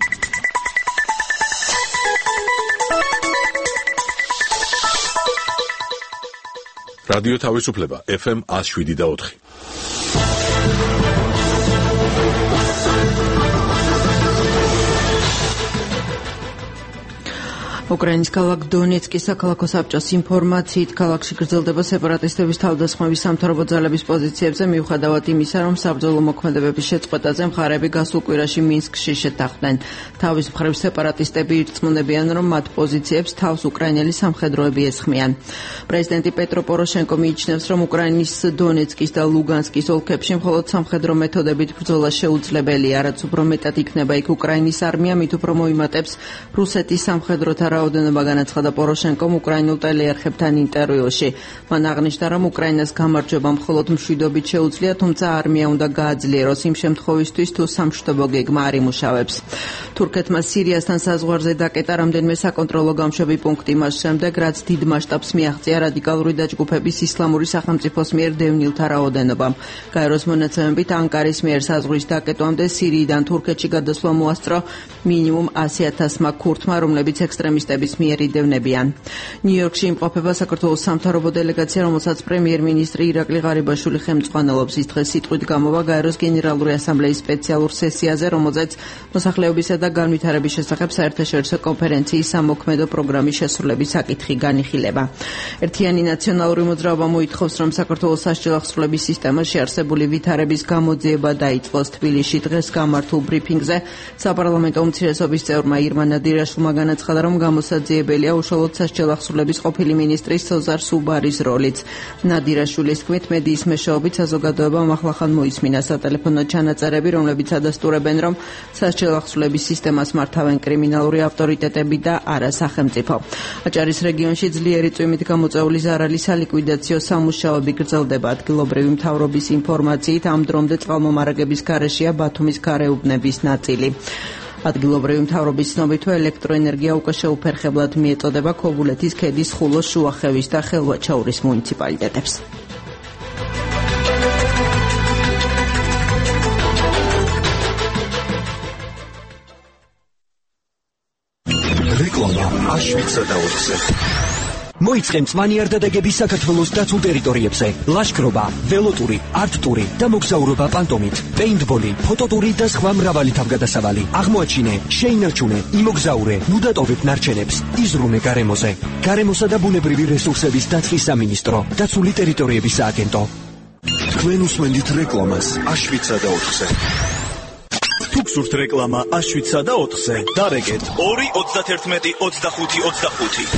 რადიო თავისუფლება FM 107.4. უკრაინის ქალაქ დონეცკის საქალაქო საბჭოს ინფორმაციით ქალაქში გრძელდება სეპარატისტების თავდასხმების სამთავრობო ძალების პოზიციებზე მიუხედავად იმისა, რომ საბრძოლო მოქმედებების შეწყვეტაზე მხარეები გასულ კვირაში მინსკში შეთანხმდნენ. თავის მხრივ სეპარატისტები ირწმუნებიან, რომ მათ პოზიციებს თავს უკრაინელი სამხედროები ესხმიან. პრეზიდენტი პეტრო პოროშენკო მიიჩნევს, რომ უკრაინის დონეცკის და ლუგანსკის ოლქებში მხოლოდ სამხედრო მეთოდებით ბრძოლა შეუძლებელია, რაც უფრო მეტად იქნება იქ უკრაინის არმია, მით უფრო მოიმატებს რუსეთის სამხედროთა რაოდენობა, განაცხადა პოროშენკომ უკრაინულ ტელეარხებთან ინტერვიუში. მან აღნიშნა, რომ უკრაინას გამარჯვება მხოლოდ მშვიდობით შეუძლია, თუმცა არმია უნდა გააძლიეროს იმ შემთხვევისთვის, თუ სამშვიდობო გეგმა არ იმუშავებს. თურქეთმა სირიასთან საზღვარზე დაკეტა რამდენიმე საკონტროლო გამშვები პუნქტი მას შემდეგ, რაც დიდ მასშტაბს მიაღწია რადიკალური დაჯგუფების ისლამური სახელმწიფოს მიერ დევნილთა რაოდენობამ. გაეროს მონაცემებით ანკარის მიერ საზღვრის დაკეტვამდე სირიიდან თურქეთში გადასვლა მოასწრო მინიმუმ 100,000 ქურთმა, რომლებიც ექსტრემისტების მიერ იდევნებიან. ნიუ-იორკში იმყოფება საქართველოს სამთავრობო დელეგაცია, რომელსაც პრემიერ-მინისტრი ირაკლი ღარიბაშვილი ხელმძღვანელობს. ის დღეს სიტყვით გამოვა გაეროს გენერალური ასამბლეის სპეციალურ სესიაზე, რომელზეც მოსახლეობისა და განვითარების შესახებ საერთაშორისო კონფერენციის სამოქმედო პროგრამის შესრულების საკითხი განიხილება. ერთიანი ნაციონალური მოძრაობა მოითხოვს, რომ საქართველოს სასჯელ აღსრულების სისტემაში არსებული ვითარების გამოძიება დაიწყოს. თბილისში დღეს გამართულ ბრიფინგზე საპარლამენტო უმცირესობის წევრმა ირმა ნადირაშვილმა განაცხადა, რომ გამოსაძიებელია უშუალოდ სასჯელ აღსრულების ყოფილი მინისტრის სოზარ სუბარის როლიც. ნადირაშვილის თქმით, მედიის მეშვეობით საზოგადოებამ ახლახან მოისმინა სატელეფონო ჩანაწერები, რომლებიც ადასტურებენ, რომ სასჯელ აღსრულების სისტემას მართავენ კრიმინალური ავტორიტეტები და არა სახელმწიფო. აჭარის რეგიონში ძლიერი წვიმით გამოწვეული ზარალის სალიკვიდაციო სამუშაოები გრძელდება. ადგილობრივი მთავრობის ინფორმაციით, ამ დრომდე წყალმომარაგების გარეშეა ბათუმის გარეუბნების ნაწილი. ადგილობრივი მთავრობის ცნობით, ელექტროენერგია უკვე შეუფერხებლად მიეწოდება ქობულეთის ქედის ხულოს, შუახევის და ხელვაჩაურის მუნიციპალიტეტებს. რეკლამა აშვიცა და ოთხზე. მოიწყე მწვანე არდადეგების საქართველოს დაცულ ტერიტორიებზე. ლაშქრობა, ველოტური, არტტური და მოგზაურობა პანტომით, პეინტბოლი, ფოტოტური და სხვა მრავალი თავგადასავალი. აღმოაჩინე, შეინარჩუნე, იმოგზაურე, მუდატოვებ ნარჩენებს, იზრუნე გარემოზე. გარემოსა და ბუნებრივი რესურსების დაცვის სამინისტრო, დაცული ტერიტორიების სააგენტო. თქვენ უსმენთ რეკლამას აშვიცა და ოთხზე. თუ გსურთ რეკლამა აშვიცა და ოთხზე, დარეკეთ 2-31-25-25.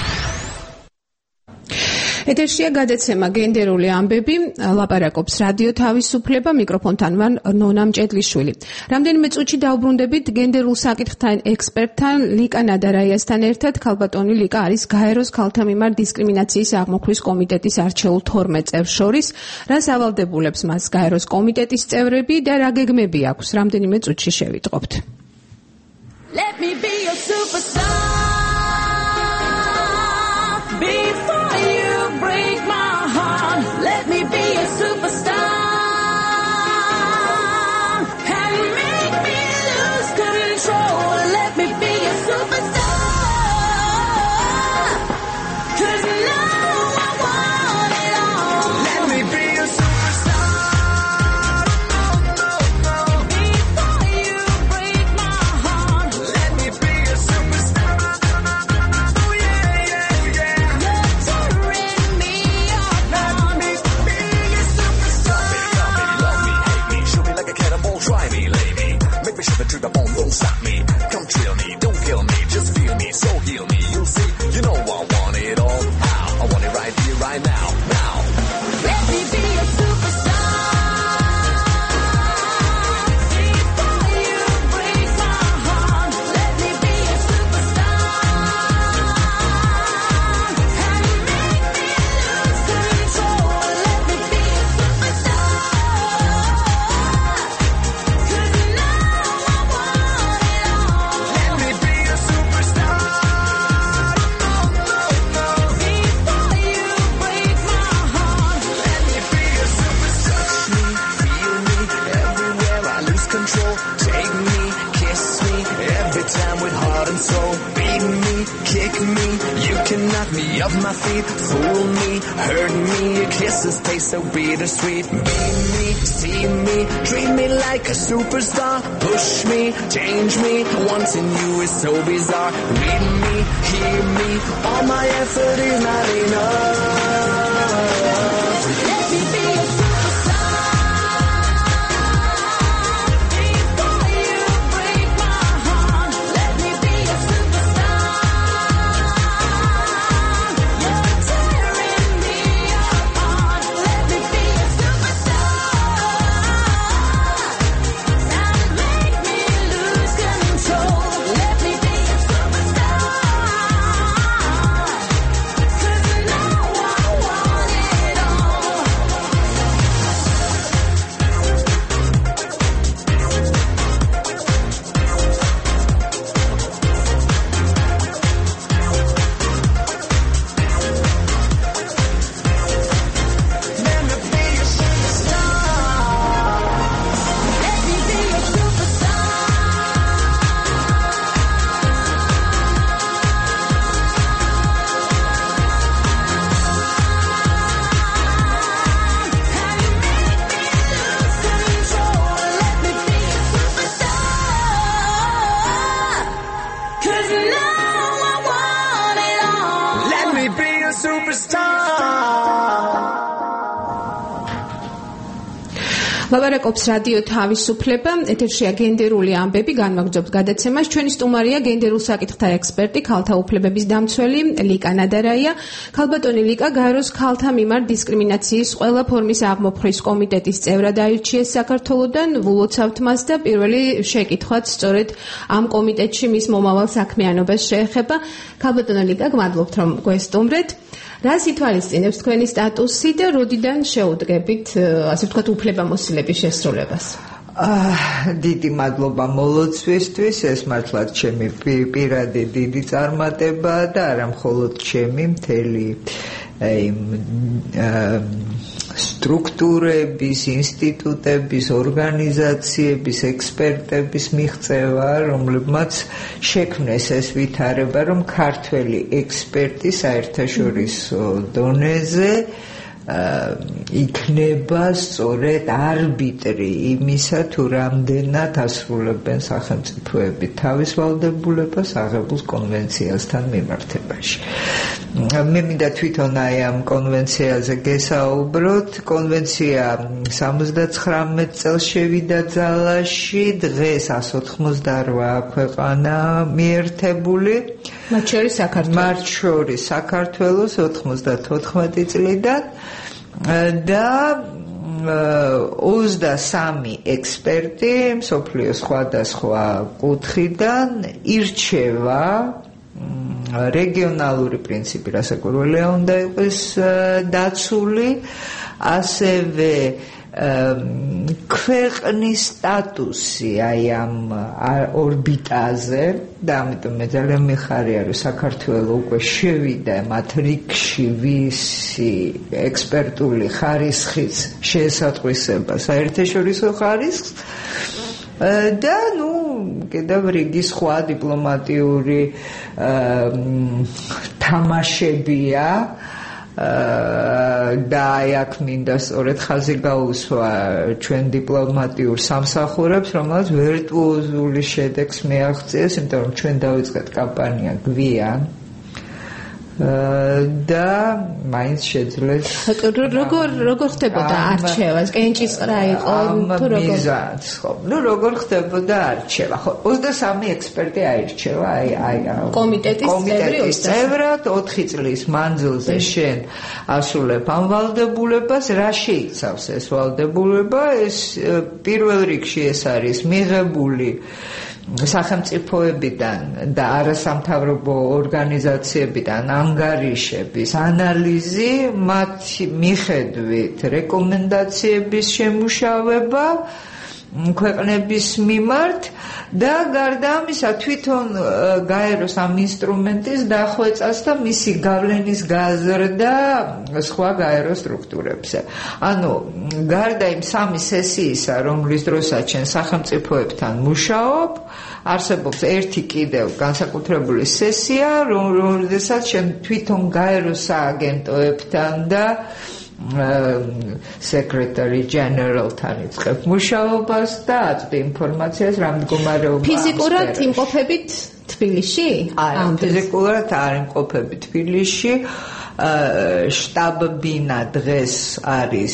ეთერშია გადაცემა გენდერული ამბები, ლაპარაკობს რადიო თავისუფლება, მიკროფონთან ვარ ნონა მჭედლიშვილი. რამდენიმე წუთში დავბრუნდებით გენდერულ საკითხთან ექსპერტთან ლიკა ნადარაიასთან ერთად. ქალბატონი ლიკა არის გაეროს ქალთა მიმართ დისკრიმინაციის აღმოხვის კომიტეტის არჩეულ 12 წევრს შორის. რას ავალდებულებს მას გაეროს კომიტეტის წევრები და რა გეგმები აქვს? რამდენიმე წუთში შევიტყობთ. Let me be your superstar before you break my heart. Let me be a superstar and make me lose control. Let me be a superstar, 'cause now I want it all. Let me be a superstar. Before you break my heart. Let me be a superstar. me off my feet, fool me, hurt me. Your kisses taste so bittersweet. Be me, see me, treat me like a superstar. Push me, change me, wanting you is so bizarre. Read me, hear me, all my effort is not enough. Let me be a superstar before you break my heart. Let me be a superstar. You're tearing me apart. Let me be a superstar and make me lose control. Let me be a superstar, 'cause now I want it all. Let me be a superstar. Let me be a superstar. And you make me lose control. Let me be a superstar, 'cause now I want it all. Let me be a superstar. ლაბარაკობს რადიო თავისუფლება, ეთერშია გენდერული ამბები, განვაგრძობთ გადაცემას. ჩვენი სტუმარია გენდერულ საკითხთა ექსპერტი, ქალთა უფლებების დამცველი ლიკა ნადარაია. ქალბატონი ლიკა გაეროს ქალთა მიმართ დისკრიმინაციის ყველა ფორმის აღმოფხრის კომიტეტის წევრად აირჩიეს საქართველოდან. ვულოცავთ მას და პირველი შეკითხვაც სწორედ ამ კომიტეტში მის მომავალ საქმიანობას შეეხება. ქალბატონო ლიკა, გმადლობთ რომ გვესტუმრეთ. რას ითვალისწინებს თქვენი სტატუსი და როდიდან შეუდგებით, ასე ვთქვათ, უფლებამოსილების შესრულებას? დიდი მადლობა მოლოცვისთვის, ეს მართლაც ჩემი პირადი დიდი წარმატება და არა მხოლოდ ჩემი, მთელი სტრუქტურების, ინსტიტუტების, ორგანიზაციების, ექსპერტების მიღწევა, რომლებმაც შექმნეს ეს ვითარება, რომ ქართველი ექსპერტი საერთაშორისო დონეზე იქნება სწორედ არბიტრი იმისა, თუ რამდენად ასრულებენ სახელმწიფოები თავის ვალდებულებას აღებულ კონვენციასთან მიმართებაში. მე მინდა თვითონ აი ამ კონვენციაზე გესაუბროთ. კონვენცია 79 წელს შევიდა ძალაში, დღეს 188 ქვეყანა მიერთებული. მათ შორის საქართველოს 94 წლიდან და 23 ექსპერტი მსოფლიოს სხვადასხვა კუთხიდან ირჩევა რეგიონალური პრინციპი რასაკვირველია უნდა იყოს დაცული, ასევე ქვეყნის სტატუსი აი ამ ორბიტაზე და ამიტომ მე ძალიან მიხარია რომ საქართველოს უკვე შევიდა მათ რიგში ვისი ექსპერტული ხარისხის შეესატყვისება საერთაშორისო ხარისხს და ნუ კიდევ რიგი სხვა დიპლომატიური თამაშებია და აქ მინდა სწორედ ხაზი გაუსვა ჩვენ დიპლომატიურ სამსახურებს, რომელსაც ვირტუოზული შედეგს მიაღწიეს, იმიტომ რომ ჩვენ დავიწყეთ კამპანია გვიან და მაინც შეძლეს როგორ ხდებოდა არჩევა? კენჭისყრა იყო თუ როგორ? ხო, ნუ როგორ ხდებოდა არჩევა? ხო, 23 ექსპერტი აირჩევა აი კომიტეტის წევრად 4 წლის მანძილზე შენ ასრულებ ამ ვალდებულებას. რა შეიცავს ეს ვალდებულება? ეს პირველ რიგში ეს არის მიღებული სახელმწიფოებიდან და არასამთავრობო ორგანიზაციებიდან ანგარიშების ანალიზი, მათ მიხედვით რეკომენდაციების შემუშავება ქვეყნების მიმართ და გარდა ამისა თვითონ გაეროს ამ ინსტრუმენტის დახვეწას და მისი გავლენის გაზრდა სხვა გაეროს სტრუქტურებზე. ანუ გარდა იმ 3 სესიისა, რომლის დროსაც ჩვენ სახელმწიფოებთან მუშაობ, არსებობს ერთი კიდევ განსაკუთრებული სესია, როდესაც ჩვენ თვითონ გაეროს სააგენტოებთან და Secretary General-თან იწყებ მუშაობას და აწვდი ინფორმაციას რა მდგომარეობაა. ფიზიკურად იმყოფებით თბილისში? არა, ფიზიკურად არ იმყოფები თბილისში. შტაბ-ბინა დღეს არის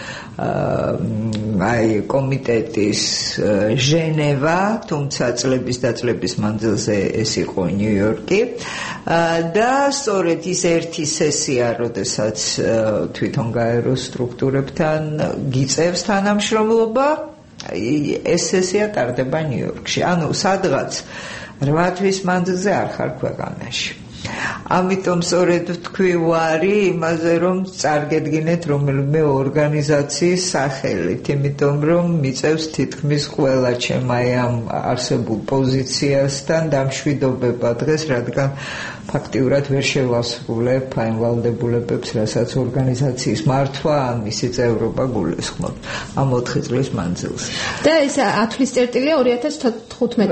კომიტეტის ჟენევა, თუმცა წლების დაწყების მანძილზე ეს იყო ნიუ-იორკი და სწორედ ის ერთი სესია, როდესაც თვითონ გაეროს სტრუქტურებთან გიწევს თანამშრომლობა, ეს სესია ტარდება ნიუ-იორკში. ანუ სადღაც 8 თვის მანძილზე არ ხარ ქვეყანაში. ამიტომ სწორედ თქვი ვარი იმაზე, რომ წარგედგინეთ რომელიმე ორგანიზაციის სახელით, იმიტომ რომ მიწევს თითქმის ყველა ჩემ აი ამ არსებულ პოზიციასთან დამშვიდობება დღეს, რადგან ფაქტიურად ვერ შევასრულებ აი ვალდებულებებს, რასაც ორგანიზაციის მართვა ან მისი წევრობა გულისხმობ ამ 4 წლის მანძილზე. და ეს ათვლის წერტილია 2015.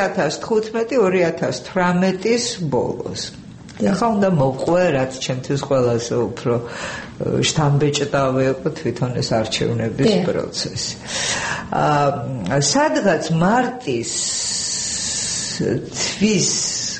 2015-2018-ის ბოლოს. ახლა უნდა მოყვე, რაც ჩემთვის ყველაზე უფრო შთამბეჭდავი იყო თვითონ ეს არჩევნების პროცესი. სადღაც მარტის თვის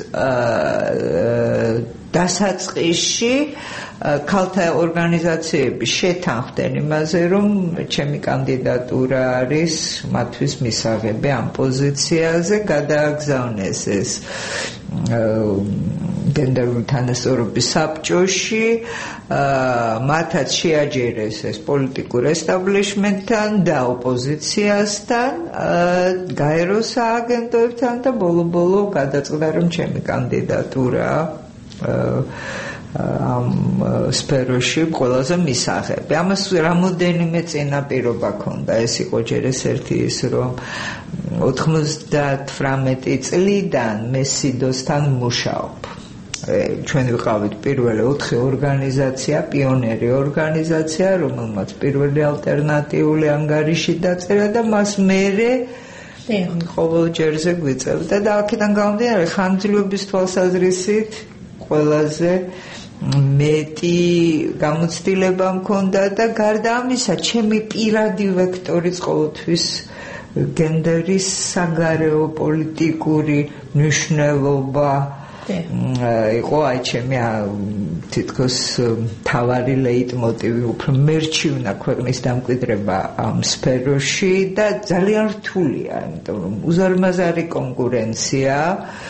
დასაწყისში ქალთა ორგანიზაციები შეთანხმდნენ იმაზე, რომ ჩემი კანდიდატურა არის მათთვის მისაღები ამ პოზიციაზე, გადააგზავნეს ეს გენდერული თანასწორობის საბჭოში, მათაც შეაჯერეს ეს პოლიტიკურ ესტაბლიშმენტთან და ოპოზიციასთან, გაეროს სააგენტოებთან და ბოლო-ბოლო გადაწყდა, რომ ჩემი კანდიდატურა ამ სფეროში ყველაზე მისაღები. ამას რამოდენიმე წინაპირობა ჰქონდა. ეს იყო ჯერ ერთი ის, რომ 98 წლიდან მე სიდოსთან მუშაობ. ჩვენ ვიყავით პირველი 4 ორგანიზაცია, პიონერი ორგანიზაცია, რომელმაც პირველი ალტერნატიული ანგარიში დაწერა და მას მერე ყოველ ჯერზე გვიწევდა და აქედან გამომდინარე ხანგრძლივობის თვალსაზრისით ყველაზე მეტი გამოცდილება მქონდა და გარდა ამისა, ჩემი პირადი ვექტორიც ყოველთვის გენდერის საგარეო პოლიტიკური მნიშვნელობა იყო აი ჩემი თითქოს თავარი ლეიტმოტივი, უფრო მერჩივნა ქვეყნის დამკვიდრება ამ სფეროში და ძალიან რთულია, იმიტომ რომ უზარმაზარი კონკურენცია,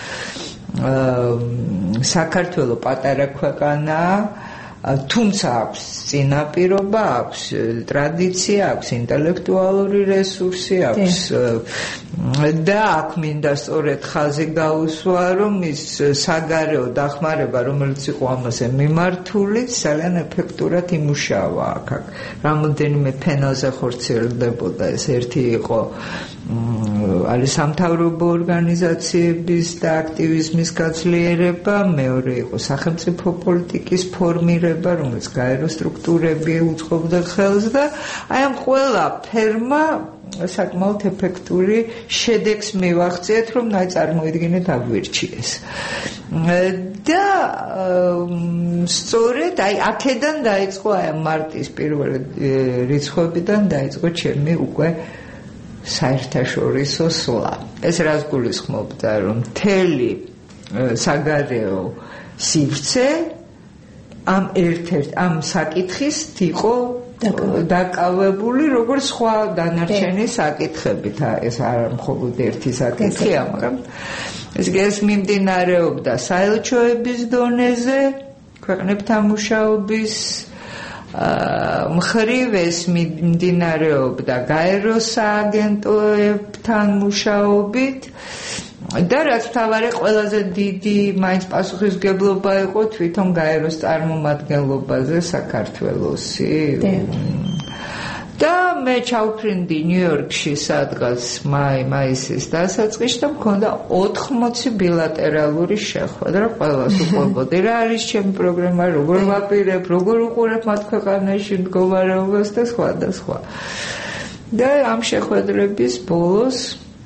საქართველო პატარა ქვეყანაა, თუმცა აქვს წინაპირობა, აქვს ტრადიცია, აქვს ინტელექტუალური რესურსი, აქვს და აქ მინდა სწორედ ხაზი გაუსვა, რომ ის საგარეო დახმარება, რომელიც იყო ამაზე მიმართული, ძალიან ეფექტურად იმუშავა აქ. რამოდენიმე ფენაზე ხორციელდებოდა. ეს ერთი იყო არის სამთავრობო ორგანიზაციების და აქტივიზმის გაძლიერება, მეორე იყო სახელმწიფო პოლიტიკის ფორმირება, რომელიც გაეროს სტრუქტურები უწყობდა ხელს და აი ამ ყველა ფერმა საკმაოდ ეფექტური შედეგს მივაღწიეთ, რომ აი წარმოიდგინეთ აგვირჩიეს. და სწორედ აი აქედან დაიწყო აი მარტის პირველი რიცხვებიდან დაიწყო ჩემი უკვე საერთაშორისო სვლა. ეს რას გულისხმობდა, რომ მთელი საგარეო სივრცე ამ ერთ-ერთ ამ საკითხის იყო დაკავებული, როგორც სხვა დანარჩენი საკითხებით. ეს არ მხოლოდ ერთი საკითხია, მაგრამ ეს მიმდინარეობდა საელჩოების დონეზე, ქვეყნებთან მუშაობის მხრივ, ეს მიმდინარეობდა გაეროს სააგენტოებთან მუშაობით და რაც მთავარი ყველაზე დიდი მაინც პასუხისმგებლობა იყო თვითონ გაეროს წარმომადგენლობაზე საქართველოსი. და მე ჩავფრინდი ნიუ-იორკში სადღაც მაისის დასაწყისში და მქონდა 80 ბილატერალური შეხვედრა, ყველას უყვებოდი რა არის ჩემი პროგრამა, როგორ ვაპირებ, როგორ უყურებ მათ ქვეყანაში მდგომარეობას და სხვა და სხვა. და ამ შეხვედრების ბოლოს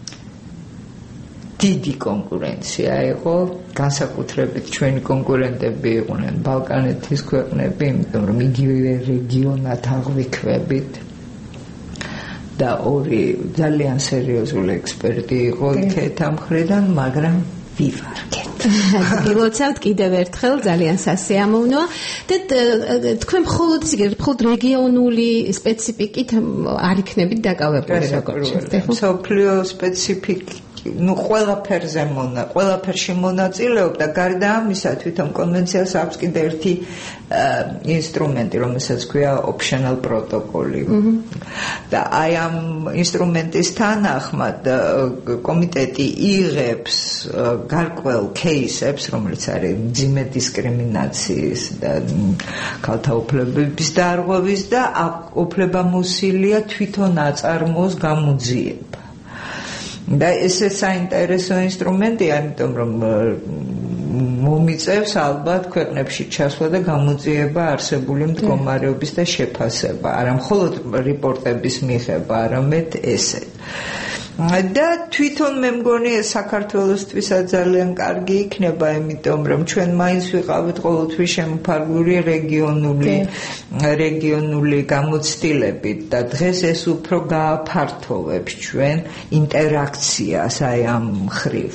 დიდი კონკურენცია იყო, განსაკუთრებით ჩვენი კონკურენტები იყვნენ ბალკანეთის ქვეყნები, იმიტომ რომ იგივე რეგიონად აღვიქვებით. და ორი ძალიან სერიოზული ექსპერტი იყო იქეთ ამ მხრიდან, მაგრამ ვივარგეთ. გილოცავთ კიდევ ერთხელ, ძალიან სასიამოვნოა და თქვენ მხოლოდ რეგიონული სპეციფიკით არ იქნებით დაკავებული როგორც შეეხება. მსოფლიო სპეციფიკი ყველაფერში მონაწილეობდა, გარდა ამისა თვითონ კონვენციას აქვს კიდე ერთი ინსტრუმენტი, რომელსაც ქვია optional protocol. და აი ამ ინსტრუმენტის თანახმად კომიტეტი იღებს გარკვეულ кейსებს, რომელიც არის მძიმე დისკრიმინაციის და ქალთა უფლებების დარღვევის და უფლებამოსილია თვითონ აწარმოოს გამოძიება. და ესე საინტერესო ინსტრუმენტია, იმიტომ რომ მომიწევს ალბათ ქვეყნებში ჩასვლა და გამოძიება არსებული მდგომარეობის და შეფასება, არა მხოლოდ რიპორტების მიღება, არამედ ესე. და თვითონ მე მგონი საქართველოსთვისაც ძალიან კარგი იქნება, იმიტომ რომ ჩვენ მაინც ვიყავით ყოველთვის შემოფარგლული რეგიონული გამოცდილებით და დღეს ეს უფრო გააფართოვებს ჩვენ ინტერაქციას აი ამ მხრივ.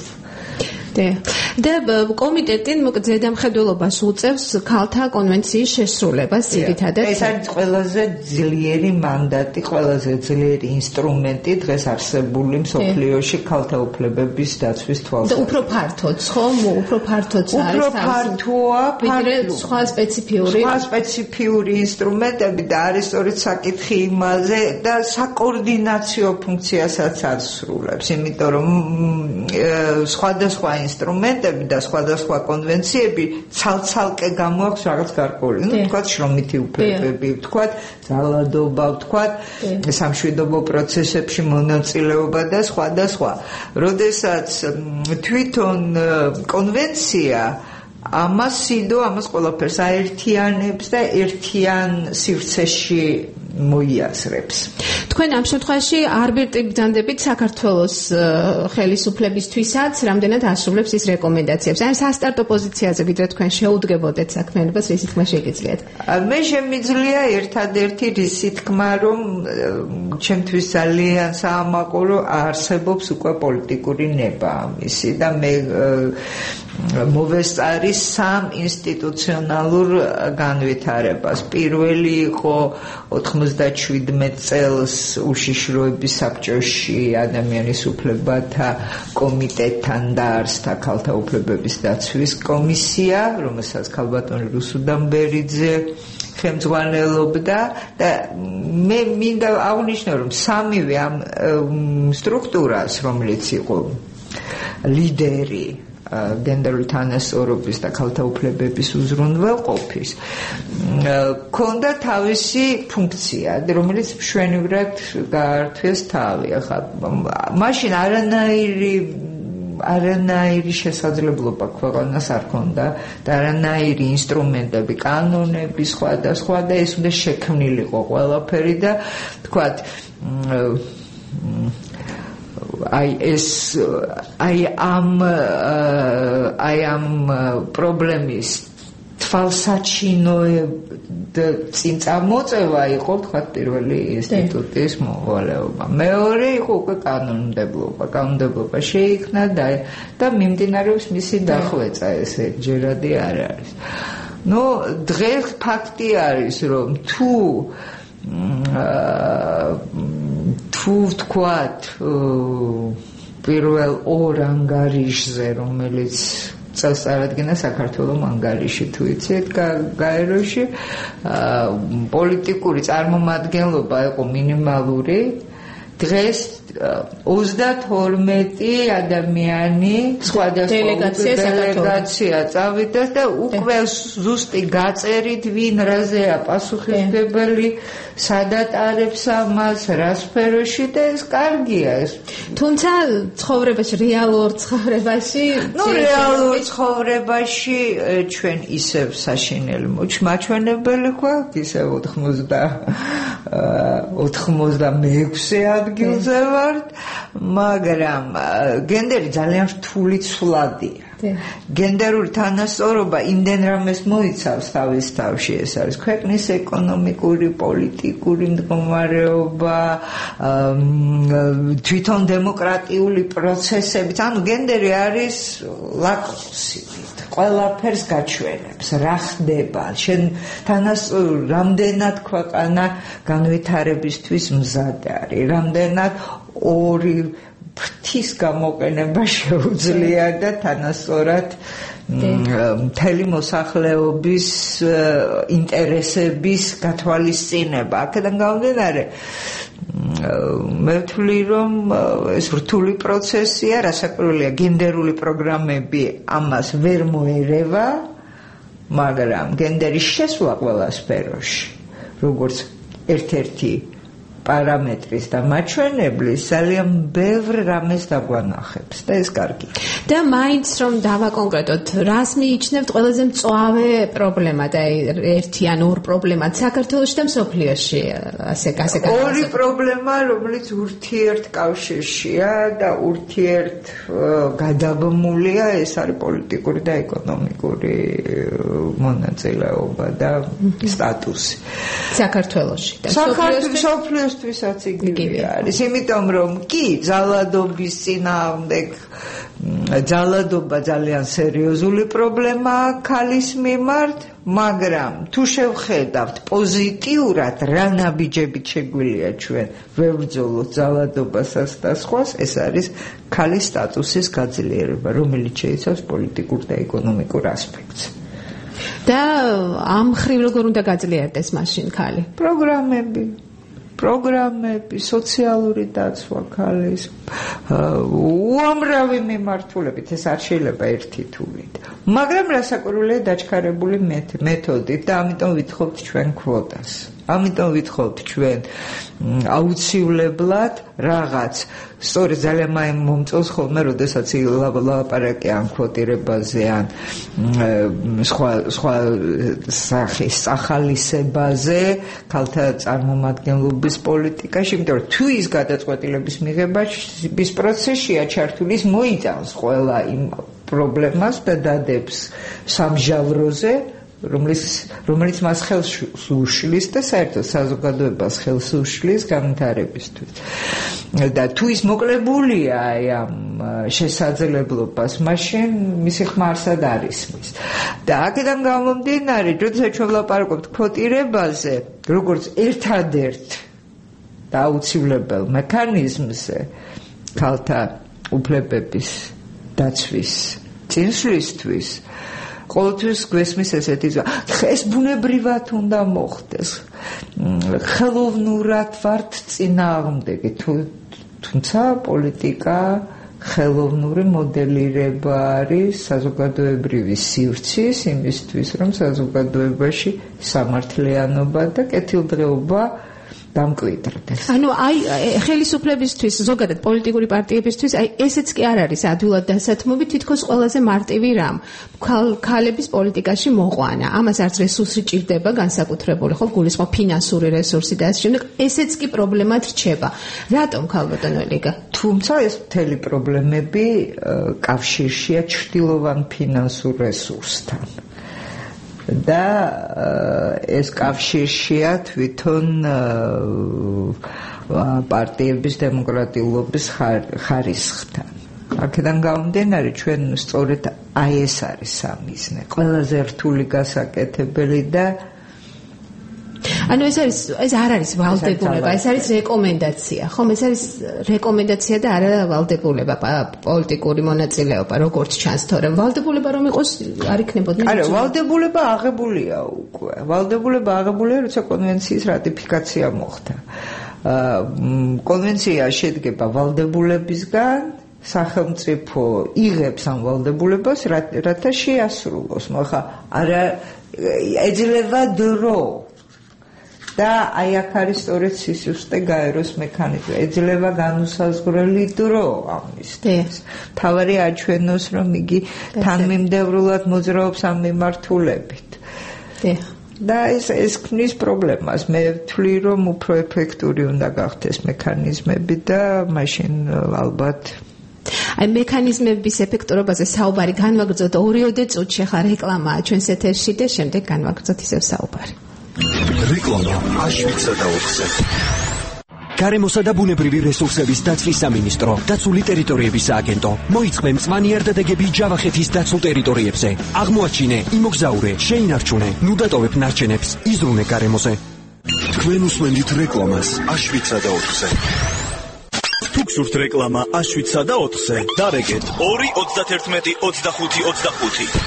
და კომიტეტი ზედამხედველობას უწევს ქალთა კონვენციის შესრულებას ძირითადად. ეს არის ყველაზე ძლიერი მანდატი, ყველაზე ძლიერი ინსტრუმენტი დღეს არსებული მსოფლიოში ქალთა უფლებების დაცვის თვალსაზრისით. უფრო ფართოც, ხო? უფრო ფართოც არის. უფრო ფართოა, სხვა სპეციფიური ინსტრუმენტები და არის სწორედ საკითხი იმაზე და საკოორდინაციო ფუნქციასაც ასრულებს, იმიტომ რომ სხვადასხვა ინსტრუმენტები და სხვადასხვა კონვენციები ცალ-ცალკე გამოაქვს რაღაც გარკვეული, თქვათ შრომითი უფლებები, თქვათ ძალადობა, თქვათ სამშვიდობო პროცესებში მონაწილეობა და სხვა და სხვა. როდესაც თვითონ კონვენცია ამას ყველაფერს აერთიანებს და ერთიან სივრცეში მოიაზრებს. თქვენ ამ შემთხვევაში არბიტრი ბრძანდებით საქართველოს ხელისუფლებისთვისაც რამდენად ასრულებს ის რეკომენდაციებს. ან სასტარტო პოზიციაზე ვიდრე თქვენ შეუდგებოდეთ საქმიანობას, რისი თქმა შეგიძლიათ? მე შემიძლია ერთადერთი რისი თქმა, რომ ჩემთვის ძალიან საამაყო, რომ არსებობს უკვე პოლიტიკური ნება ამისი და მე მოვესწარი სამ ინსტიტუციონალურ განვითარებას. პირველი იყო 97 წელს უშიშროების საბჭოში ადამიანის უფლებათა კომიტეტთან დაარსდა ქალთა უფლებების დაცვის კომისია, რომელსაც ქალბატონი რუსუდამბერიძე ხელმძღვანელობდა და მე მინდა აღვნიშნო, რომ სამივე ამ სტრუქტურას, რომელიც იყო ლიდერი გენდერული თანასწორობის და ქალთა უფლებების უზრუნველყოფის, ქონდა თავისი ფუნქცია, რომელიც მშვენივრად გაართვეს თავი. ახლა მაშინ არანაირი შესაძლებლობა ქვეყანას არ ქონდა და არანაირი ინსტრუმენტები, კანონები, სხვა და სხვა და ეს უნდა შექმნილიყო ყველაფერი და თქვათ აი ამ პრობლემის თვალსაჩინოებდა წინ წამოწევა იყო თქვათ პირველი ინსტიტუტის მოვალეობა. მეორე იყო უკვე კანონმდებლობა შეიქმნა და მიმდინარეობს მისი დახვეწა, ესე ჯერადი არ არის. დღეს ფაქტი არის, რომ თუ ვთქვათ პირველ ორ ანგარიშზე, რომელიც წელს წარადგინა საქართველოს ანგარიში, თუ იცით, გაეროში პოლიტიკური წარმომადგენლობა იყო მინიმალური დღეს 32 ადამიანი სხვადასხვა დელეგაცია წავიდა და უკვე ზუსტი გაწერით ვინ რაზეა პასუხისმგებელი სადატარებს ამას რა სფეროში და ეს კარგია ეს თუმცა ცხოვრებაში რეალურ ცხოვრებაში რეალურ ცხოვრებაში ჩვენ ისევ საშინელი მაჩვენებელი გვაქვს ისევ 96 ადგილზე ვართ მაგრამ გენდერი ძალიან რთული ცვლადია გენდერული თანასწორობა იმდენ რამეს მოიცავს თავის თავში ეს არის ქვეყნის ეკონომიკური პოლიტიკური მდგომარეობა თვითონ დემოკრატიული პროცესები ანუ გენდერი არის ლაკმუსი ყველაფერს გაჩვენებს რა ხდება შენ თანასწორ რამდენად ქვეყანა განვითარებისთვის მზად არის რამდენად ორი ფრთის გამოყენება შეუძლია და თანასწორად მთელი მოსახლეობის ინტერესების გათვალისწინება აქედან გამომდინარე მე ვთვლი რომ ეს რთული პროცესია რასაკვირველია გენდერული პროგრამები ამას ვერ მოერევა მაგრამ გენდერის შესვლა ყველა სფეროში როგორც ერთ-ერთი პარამეტრის და მაჩვენებლის ძალიან ბევრ რამეს დაგვანახებს და ეს კარგი. და მაინც რომ დავაკონკრეტოთ, რას მიიჩნევთ ყველაზე მწვავე პრობლემა და ერთი ან ორ პრობლემა საქართველოში და მსოფლიოში ასე ორი პრობლემა, რომელიც ურთიერთკავშირშია და ურთიერთ გადაბმულია, ეს არის პოლიტიკური და ეკონომიკური მონაწილეობა და სტატუსი. საქართველოში და მსოფლიოსთვისაც იგივე არის, იმიტომ რომ კი ძალადობის წინააღმდეგ ძალადობა ძალიან სერიოზული პრობლემაა ქალის მიმართ, მაგრამ თუ შევხედავთ პოზიტიურად რა ნაბიჯებით შეგვიძლია ჩვენ ვებრძოლოთ ძალადობასაც და სხვას, ეს არის ქალის სტატუსის გაძლიერება, რომელიც შეიცავს პოლიტიკურ და ეკონომიკურ ასპექტს. და ამ ხრივ როგორ უნდა გაძლიერდეს მაშინ ქალი? პროგრამები, სოციალური დაცვა ქალის, უამრავი მიმართულებით, ეს არ შეიძლება ერთი თულით. მაგრამ რასაკვირველია დაჩქარებული მეთოდით და ამიტომ ვითხოვთ ჩვენ კვოტას. ამიტომ ვითხოვთ ჩვენ აუცილებლად რაღაც სწორედ ძალიან მომწონს ხოლმე, როდესაც ლაპარაკი ან კვოტირებაზე ან სხვა სახის ახალისებაზე ქალთა წარმომადგენლობის პოლიტიკაში, იმიტომ რომ თუ ის გადაწყვეტილების მიღების პროცესშია ჩართული, ის მოიწამს ყველა იმ პრობლემას და დადებს სამჟავროზე, რომელიც მას ხელს უშლის და საერთოდ საზოგადოებას ხელს უშლის განვითარებისთვის. და თუ ის მოკლებულია ამ შესაძლებლობას, მაშინ მისი ხმარსად არ ისმის. და აქედან გამომდინარე, როდესაც ჩვენ ვლაპარაკობთ კვოტირებაზე, როგორც ერთადერთ და აუცილებელ მექანიზმზე ქალთა უფლებების დაცვის წინსვლისთვის, ყოველთვის გვესმის ესეთი ზვა. ეს ბუნებრივად უნდა მოხდეს. ხელოვნურად ვართ წინააღმდეგი, თუმცა პოლიტიკა ხელოვნური მოდელირება არის საზოგადოებრივი სივრცის იმისთვის, რომ საზოგადოებაში სამართლიანობა და კეთილდღეობა დამკვიდრდეს. ანუ აი ხელისუფლებისთვის, ზოგადად პოლიტიკური პარტიებისთვის, აი ესეც კი არ არის ადვილად დასათმობი, თითქოს ყველაზე მარტივი რამ. ქალების პოლიტიკაში მოყვანა. ამას არც რესურსი ჭირდება განსაკუთრებული, ხო, გულისხმობ ფინანსური რესურსი და ასე შემდეგ. ესეც კი პრობლემად რჩება. რატომ ქალბატონო ლიგა? თუმცა ეს მთელი პრობლემები კავშირშია ჩრდილოვან ფინანსურ რესურსთან. და ეს კავშირშია თვითონ პარტიების დემოკრატიულობის ხარისხთან. აქედან გამომდინარე, ჩვენ სწორედ აი ეს არის სამიზნე, ყველაზე რთული გასაკეთებელი და ანუ ეს არ არის ვალდებულება, ეს არის რეკომენდაცია. ხომ ეს არის რეკომენდაცია და არა ვალდებულება, პოლიტიკური მონაწილეობა, როგორც ჩანს, თორემ ვალდებულება რომ იყოს, არ იქნებოდა. არა, ვალდებულება აღებულია უკვე. ვალდებულება აღებულია, როცა კონვენციის რატიფიკაცია მოხდა. კონვენცია შედგება ვალდებულებისგან სახელმწიფო იღებს ამ ვალდებულებას რათა შეასრულოს მოხა არა ეძლევა დრო და აი აქ არის სწორედ სისუსტე გაეროს მექანიზმი ეძლევა განუსაზღვრელი დრო ამისთვის თავარი აჩვენოს რომ იგი თანმიმდევრულად მოძრაობს ამ მიმართულებით და ეს ქმნის პრობლემას მე ვთვლი რომ უფრო ეფექტური უნდა გახდეს მექანიზმები და მაშინ ალბათ აი მექანიზმების ეფექტურობაზე საუბარი განვაგრძოთ 2 წუთში ხა რეკლამაა ჩვენს ეთერში და შემდეგ განვაგრძოთ ისევ საუბარი რეკლამა აშვიცა და 4-ზე გარემოსა და ბუნებრივი რესურსების დაცვის სამინისტრო დაცული ტერიტორიების სააგენტო მოიწყე მწვანეარდადეგები ჯავახეთის დაცულ ტერიტორიებზე აღმოაჩინე იმოგზაურე შეინარჩუნე ნუ დატოვებ ნარჩენებს იზრუნე გარემოზე თქვენ უსმენთ რეკლამას აშვიცა და 4-ზე თუ გსურთ რეკლამა აშვიცა და 4-ზე დარეგეთ 2-31-25-25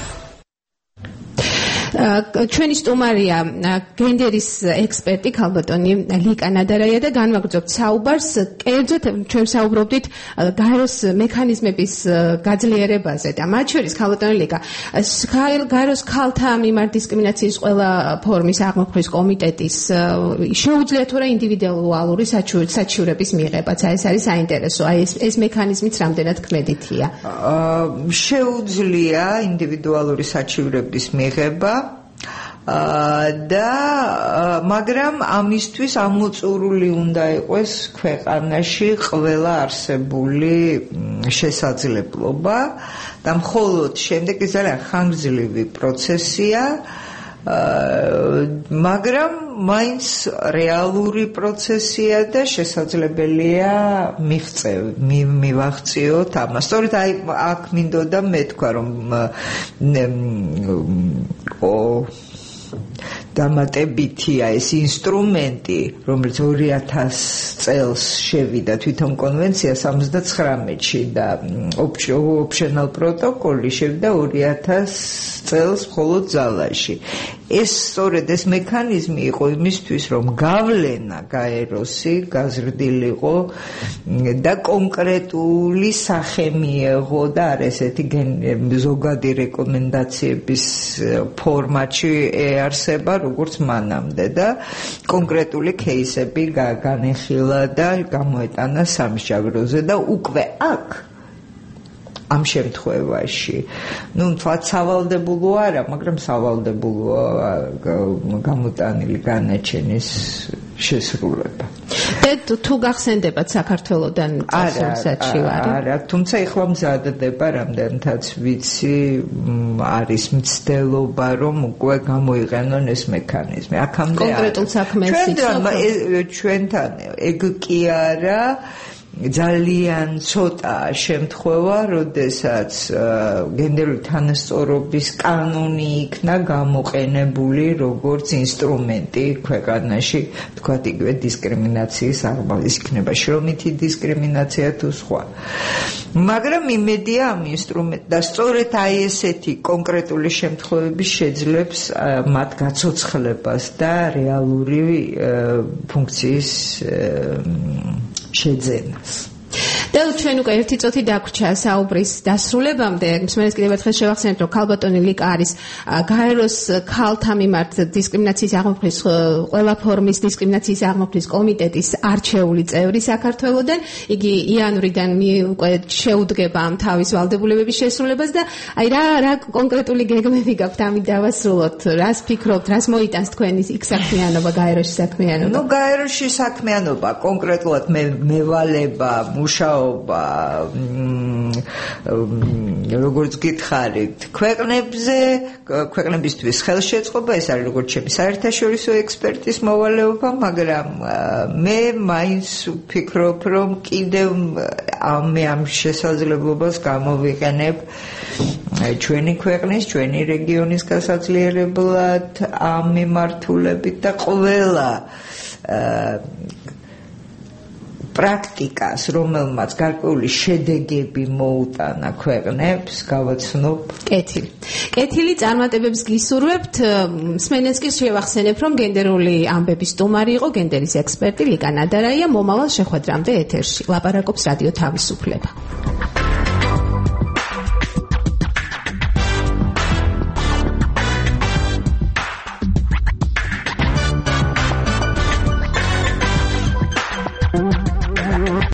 ჩვენი სტუმარია გენდერის ექსპერტი ქალბატონი ლიკა ნადარაია და განვაგრძობთ საუბარს კერძოდ ჩვენ საუბრობდით გაეროს მექანიზმების გაძლიერებაზე და მათ შორის ქალბატონი ლიკა გაეროს ქალთა მიმართ დისკრიმინაციის ყველა ფორმის აღმოფხვის კომიტეტის შეუძლია თუ რა ინდივიდუალური საჩივრების მიღებაც აი ეს არის საინტერესო აი ეს მექანიზმიც რამდენად ქმედითია შეუძლია ინდივიდუალური საჩივრების მიღება და მაგრამ ამისთვის ამოწურული უნდა იყოს ქვეყანაში ყველა არსებული შესაძლებლობა და მხოლოდ შემდეგ ის ძალიან ხანგრძლივი პროცესია მაგრამ მაინც რეალური პროცესია და შესაძლებელია მივახციოთ ამას. სწორედ აი აქ მინდოდა მე თქვა რომ დამატებითია ეს ინსტრუმენტი, რომელიც 2000 წელს შევიდა თვითონ კონვენცია 79-ში და optional პროტოკოლი შევიდა 2000 წელს მხოლოდ ძალაში. ეს სწორედ ეს მექანიზმი იყო იმისთვის, რომ გავლენა გაეროსი გაზრდილიყო და კონკრეტული სახე მიეღო და არ ესეთი ზოგადი რეკომენდაციების ფორმატში ეარსება, როგორც მანამდე და კონკრეტული кейსები განეხილა და გამოეტანა სამსჯავროზე და უკვე აქ ამ შემთხვევაში თქვათ სავალდებულო არა, მაგრამ სავალდებულოა გამოტანილი განაჩენის შესრულება. და თუ გახსენდებათ საქართველოსთან წასულსაჩი ვარი? არა, თუმცა ეხლა მზადდება რამდენთაც ვიცი არის მცდელობა რომ უკვე გამოიყენონ ეს მექანიზმი. აქამდე კონკრეტულ საქმეს ჩვენთან ეგ კი არა ძალიან ცოტა შემთხვევა, როდესაც გენდერული თანასწორობის კანონი იქნა გამოყენებული როგორც ინსტრუმენტი ქვეყანაში, თქვათ იგივე დისკრიმინაციის აღმავლობის იქნება შრომითი დისკრიმინაცია თუ სხვა. მაგრამ იმედია ამ ინსტრუმენტ და სწორედ აი ესეთი კონკრეტული შემთხვევები შეძლებს მათ გაცოცხლებას და რეალური ფუნქციის შეძენას. და ჩვენ უკვე 1 წუთი დაგვრჩა საუბრის დასრულებამდე. მსმენელს კიდევ ერთხელ შევახსენებთ, რომ ქალბატონი ლიკა არის გაეროს ქალთა მიმართ დისკრიმინაციის აღმოფხვის ყველა ფორმის დისკრიმინაციის აღმოფხვის კომიტეტის არჩეული წევრი საქართველოსთან. იგი იანვრიდან უკვე შეუდგება ამ თავის ვალდებულებების შესრულებას და აი რა კონკრეტული გეგმები გაქვთ ამით დავასრულოთ. რას ფიქრობთ, რას მოიტანს თქვენი იქ საქმიანობა, გაეროში საქმიანობა? გაეროში საქმიანობა კონკრეტულად მევალება, მუშაობა როგორც გითხარით ქვეყნებზე, ქვეყნებისთვის ხელშეწყობა, ეს არის როგორც ჩემი საერთაშორისო ექსპერტის მოვალეობა, მაგრამ მე მაინც ვფიქრობ, რომ კიდევ ამ შესაძლებლობას გამოვიყენებ ჩვენი ქვეყნის, ჩვენი რეგიონის გასაძლიერებლად ამ მიმართულებით და ყველა პრაქტიკას, რომელმაც გარკვეული შედეგები მოუტანა ქვეყნებს, გავაცნობ. კეთილი წარმატებებს გისურვებთ. მსმენელს კი შევახსენებ, რომ გენდერული ამბების სტუმარი იყო გენდერის ექსპერტი ლიკა ნადარაია. მომავალ შეხვედრამდე ეთერში ლაპარაკობს რადიო თავისუფლება.